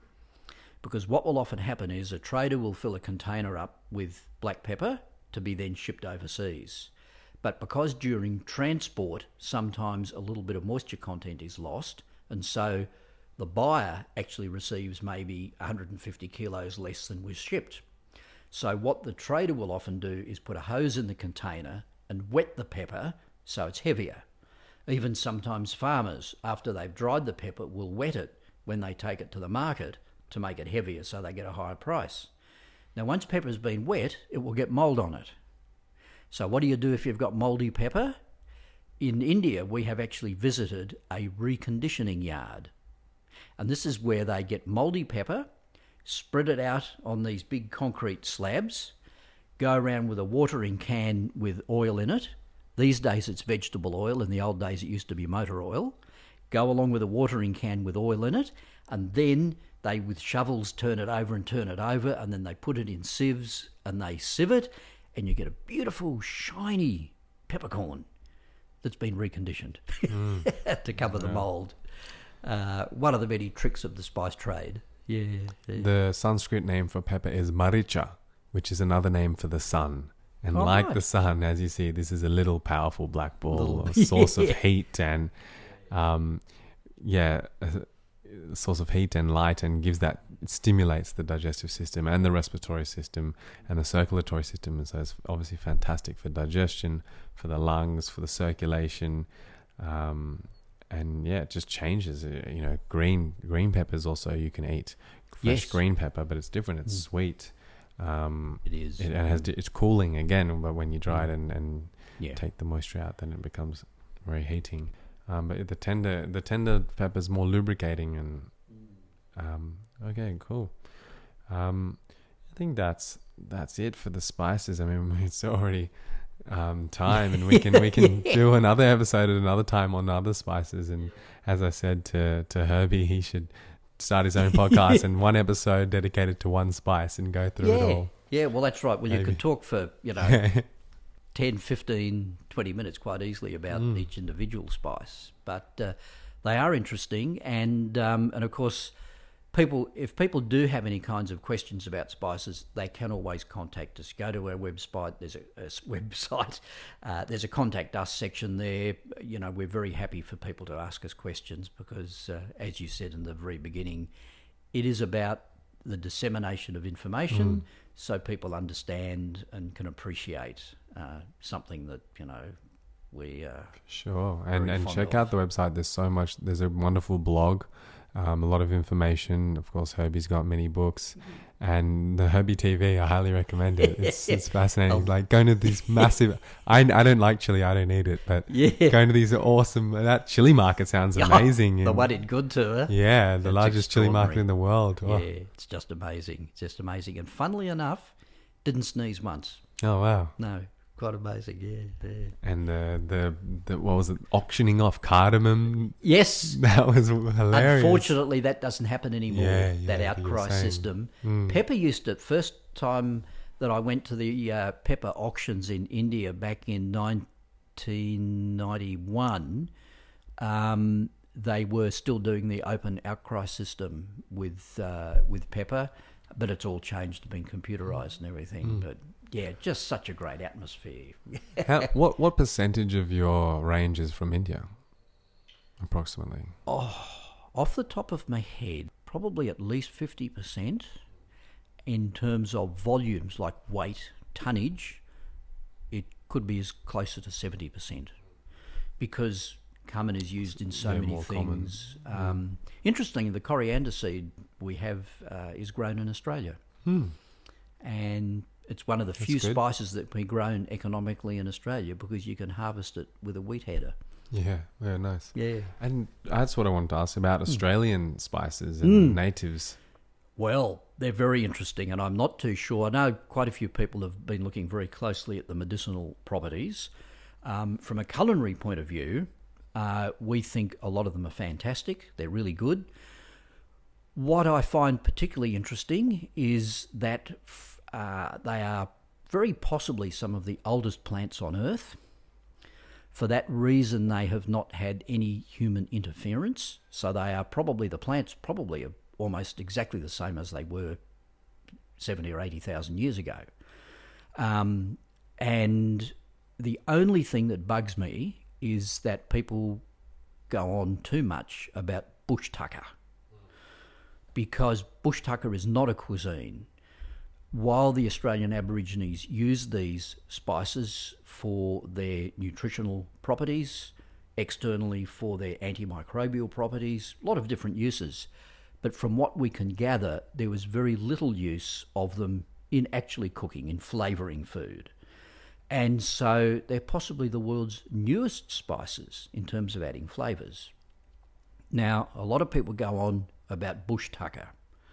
Speaker 2: Because what will often happen is a trader will fill a container up with black pepper to be then shipped overseas. But because during transport, sometimes a little bit of moisture content is lost, and so the buyer actually receives maybe 150 kilos less than was shipped. So what the trader will often do is put a hose in the container and wet the pepper so it's heavier. Even sometimes farmers, after they've dried the pepper, will wet it when they take it to the market to make it heavier so they get a higher price. Now, once pepper's been wet, it will get mould on it. So what do you do if you've got mouldy pepper? In India, we have actually visited a reconditioning yard. And this is where they get mouldy pepper, spread it out on these big concrete slabs, go around with a watering can with oil in it. These days it's vegetable oil. In the old days it used to be motor oil. Go along with a watering can with oil in it, and then they, with shovels, turn it over, and then they put it in sieves and they sieve it, and you get a beautiful, shiny peppercorn that's been reconditioned to cover the mould. One of the many tricks of the spice trade. Yeah.
Speaker 1: The Sanskrit name for pepper is maricha, which is another name for the sun. And like the sun, as you see, this is a little powerful black ball, a source of heat and, a source of heat and light, and it stimulates the digestive system and the respiratory system and the circulatory system. And so it's obviously fantastic for digestion, for the lungs, for the circulation. It just changes. Green peppers also you can eat. Fresh green pepper, but it's different. It's sweet.
Speaker 2: It is.
Speaker 1: It's cooling again, but when you dry it and take the moisture out, then it becomes very heating. But the tender pepper is more lubricating and okay, cool. I think that's it for the spices. I mean, it's already time, and we can do another episode at another time on other spices. And as I said to Herbie, he should start his own podcast and one episode dedicated to one spice and go through it all.
Speaker 2: Yeah, well, that's right. Well, you could talk for 10, 15, 20 minutes quite easily about each individual spice, but they are interesting, and of course, if people do have any kinds of questions about spices, they can always contact us. Go to our website. There's there's a contact us section there. We're very happy for people to ask us questions because, as you said in the very beginning, it is about the dissemination of information so people understand and can appreciate something that we
Speaker 1: sure. And check out the website. There's so much. There's a wonderful blog A lot of information. Of course, Herbie's got many books, and the Herbie TV, I highly recommend it. It's fascinating. Like going to these massive. I don't like chili. I don't eat it, but going to these awesome. That chili market sounds amazing.
Speaker 2: The one in Guntur.
Speaker 1: Yeah, the largest chili market in the world. Oh.
Speaker 2: Yeah, it's just amazing. It's just amazing. And funnily enough, didn't sneeze once.
Speaker 1: Oh wow!
Speaker 2: No. Quite amazing, yeah.
Speaker 1: And the what was it? Auctioning off cardamom.
Speaker 2: Yes,
Speaker 1: that was hilarious.
Speaker 2: Unfortunately, that doesn't happen anymore. That outcry system. Pepper used to. First time that I went to the pepper auctions in India back in 1991, they were still doing the open outcry system with pepper, but it's all changed to being computerised and everything. But yeah, just such a great atmosphere.
Speaker 1: What percentage of your range is from India, approximately?
Speaker 2: Off the top of my head, probably at least 50%. In terms of volumes, like weight, tonnage, it could be as closer to 70%, because cumin is used in so many things. Interesting, the coriander seed we have is grown in Australia, and it's one of the few spices that can be grown economically in Australia because you can harvest it with a wheat header.
Speaker 1: Yeah, very nice.
Speaker 2: Yeah.
Speaker 1: And that's what I wanted to ask about Australian spices and natives.
Speaker 2: Well, they're very interesting, and I'm not too sure. I know quite a few people have been looking very closely at the medicinal properties. From a culinary point of view, we think a lot of them are fantastic. They're really good. What I find particularly interesting is that they are very possibly some of the oldest plants on Earth. For that reason, they have not had any human interference. So they are probably, the plants probably are almost exactly the same as they were 70 or 80,000 years ago. And the only thing that bugs me is that people go on too much about bush tucker, because bush tucker is not a cuisine. While the Australian Aborigines use these spices for their nutritional properties, externally for their antimicrobial properties, a lot of different uses. But from what we can gather, there was very little use of them in actually cooking, in flavouring food. And so they're possibly the world's newest spices in terms of adding flavours. Now, a lot of people go on about bush tucker.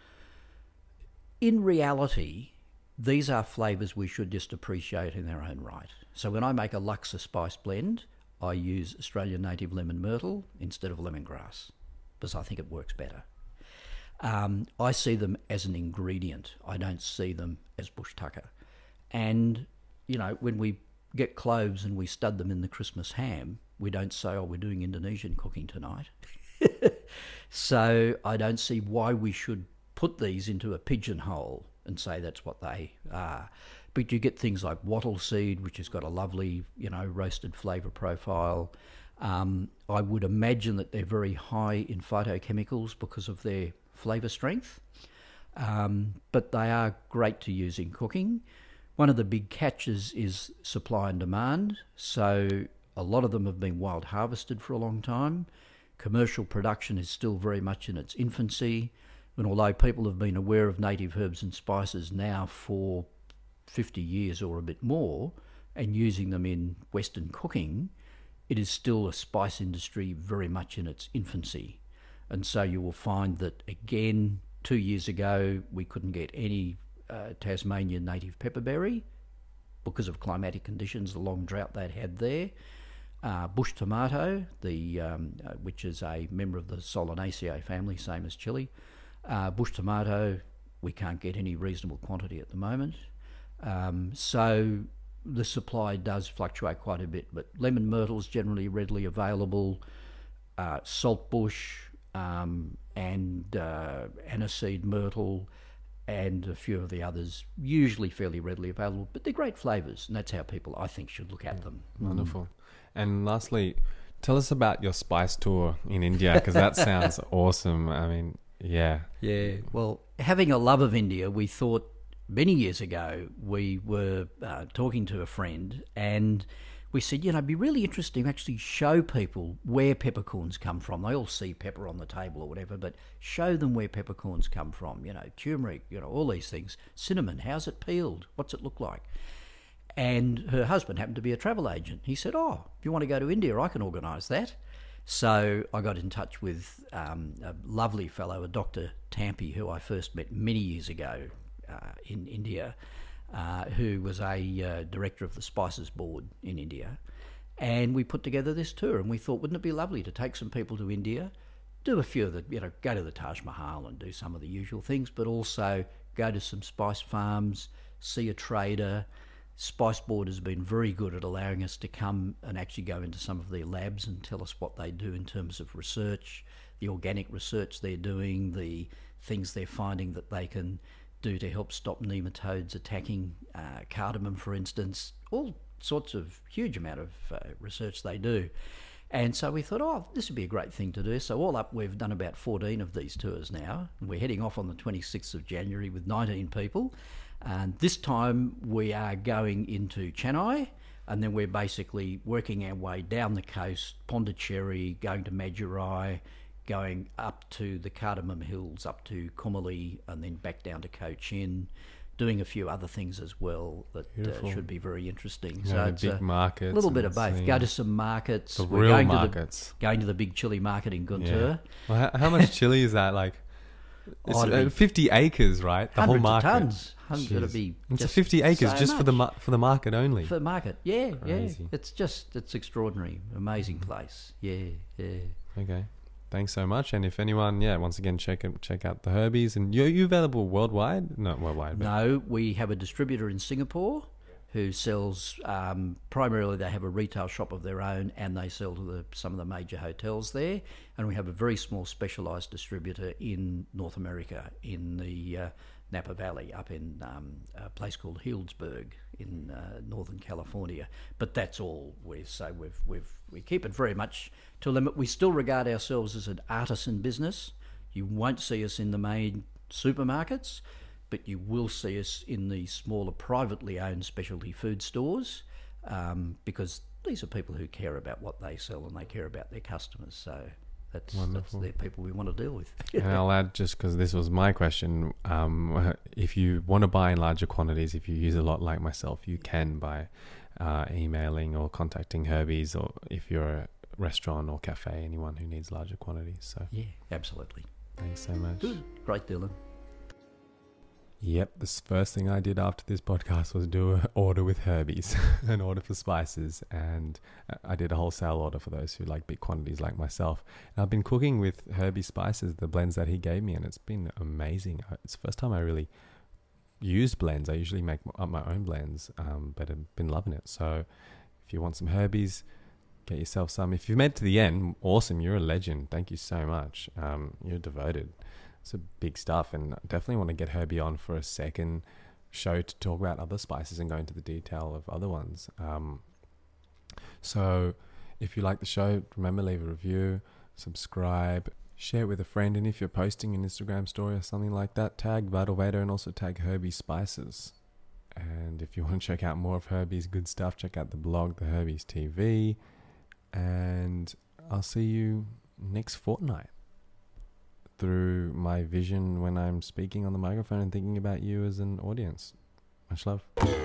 Speaker 2: In reality, these are flavours we should just appreciate in their own right. So when I make a Luxor spice blend, I use Australian native lemon myrtle instead of lemongrass, because I think it works better. I see them as an ingredient. I don't see them as bush tucker. And, you know, when we get cloves and we stud them in the Christmas ham, we don't say, oh, we're doing Indonesian cooking tonight. So I don't see why we should put these into a pigeonhole and say that's what they are. But you get things like wattle seed, which has got a lovely, you know, roasted flavour profile. I would imagine that they're very high in phytochemicals because of their flavour strength. But they are great to use in cooking. One of the big catches is supply and demand. So a lot of them have been wild harvested for a long time. Commercial production is still very much in its infancy. And although people have been aware of native herbs and spices now for 50 years or a bit more, and using them in Western cooking, it is still a spice industry very much in its infancy. And so you will find that, again, 2 years ago, we couldn't get any Tasmanian native pepperberry because of climatic conditions, the long drought they'd had there. Bush tomato, which is a member of the Solanaceae family, same as chili. Bush tomato, we can't get any reasonable quantity at the moment. So the supply does fluctuate quite a bit, but lemon myrtle is generally readily available. Saltbush and aniseed myrtle and a few of the others, usually fairly readily available, but they're great flavours, and that's how people, I think, should look at them.
Speaker 1: Wonderful. And lastly, tell us about your spice tour in India, because that sounds awesome. I mean, yeah.
Speaker 2: Yeah, well, having a love of India, we thought many years ago we were talking to a friend, and we said, it'd be really interesting to actually show people where peppercorns come from. They all see pepper on the table or whatever, but show them where peppercorns come from. Turmeric, all these things. Cinnamon, how's it peeled? What's it look like? And her husband happened to be a travel agent. He said, if you want to go to India, I can organise that. So I got in touch with a lovely fellow, a Dr. Tampi, who I first met many years ago in India, who was a director of the Spices Board in India. And we put together this tour, and we thought, wouldn't it be lovely to take some people to India, do a few of the, go to the Taj Mahal and do some of the usual things, but also go to some spice farms, see a trader. Spice Board has been very good at allowing us to come and actually go into some of their labs and tell us what they do in terms of research, the organic research they're doing, the things they're finding that they can do to help stop nematodes attacking cardamom, for instance. All sorts of huge amount of research they do. And so we thought, this would be a great thing to do. So all up, we've done about 14 of these tours now. And we're heading off on the 26th of January with 19 people. And this time we are going into Chennai, and then we're basically working our way down the coast, Pondicherry, going to Madurai, going up to the Cardamom Hills, up to Kumali, and then back down to Cochin, doing a few other things as well that should be very interesting. So it's
Speaker 1: big markets,
Speaker 2: a little bit of both. Go to some markets.
Speaker 1: The real markets.
Speaker 2: Going to the big chili market in Guntur.
Speaker 1: Yeah. Well, how much chili is that? Like, it's 50 acres, right? The whole market.
Speaker 2: Tons. It'll be
Speaker 1: it's 50 acres
Speaker 2: so
Speaker 1: just
Speaker 2: much.
Speaker 1: for the market only.
Speaker 2: For the market, yeah.
Speaker 1: Crazy.
Speaker 2: It's extraordinary, amazing place. Yeah.
Speaker 1: Okay. Thanks so much. And if anyone, once again, check out the Herbies. And you're available worldwide? Not worldwide. But
Speaker 2: No, we have a distributor in Singapore who sells, primarily they have a retail shop of their own, and they sell to some of the major hotels there. And we have a very small specialised distributor in North America, in the Napa Valley, up in a place called Healdsburg in Northern California. But that's all we keep it very much to a limit. We still regard ourselves as an artisan business. You won't see us in the main supermarkets, but you will see us in the smaller privately owned specialty food stores, because these are people who care about what they sell and they care about their customers. So that's the people we want to deal with.
Speaker 1: And I'll add, just because this was my question, if you want to buy in larger quantities, if you use a lot like myself, you can by emailing or contacting Herbies, or if you're a restaurant or cafe, anyone who needs larger quantities. So
Speaker 2: yeah, absolutely.
Speaker 1: Thanks so much.
Speaker 2: Good. Great, Dylan.
Speaker 1: Yep, the first thing I did after this podcast was do an order with Herbies, an order for spices, and I did a wholesale order for those who like big quantities like myself. And I've been cooking with Herbie spices, the blends that he gave me, and it's been amazing. It's the first time I really used blends. I usually make up my own blends, but I've been loving it. So if you want some Herbies, get yourself some. If you've made it to the end, awesome, you're a legend. Thank you so much. You're devoted. It's a big stuff, and I definitely want to get Herbie on for a second show to talk about other spices and go into the detail of other ones. So if you like the show, remember, leave a review, subscribe, share it with a friend, and if you're posting an Instagram story or something like that, tag Vital Vader and also tag Herbie Spices. And if you want to check out more of Herbie's good stuff, check out the blog, The Herbies TV, and I'll see you next fortnight through my vision when I'm speaking on the microphone and thinking about you as an audience. Much love.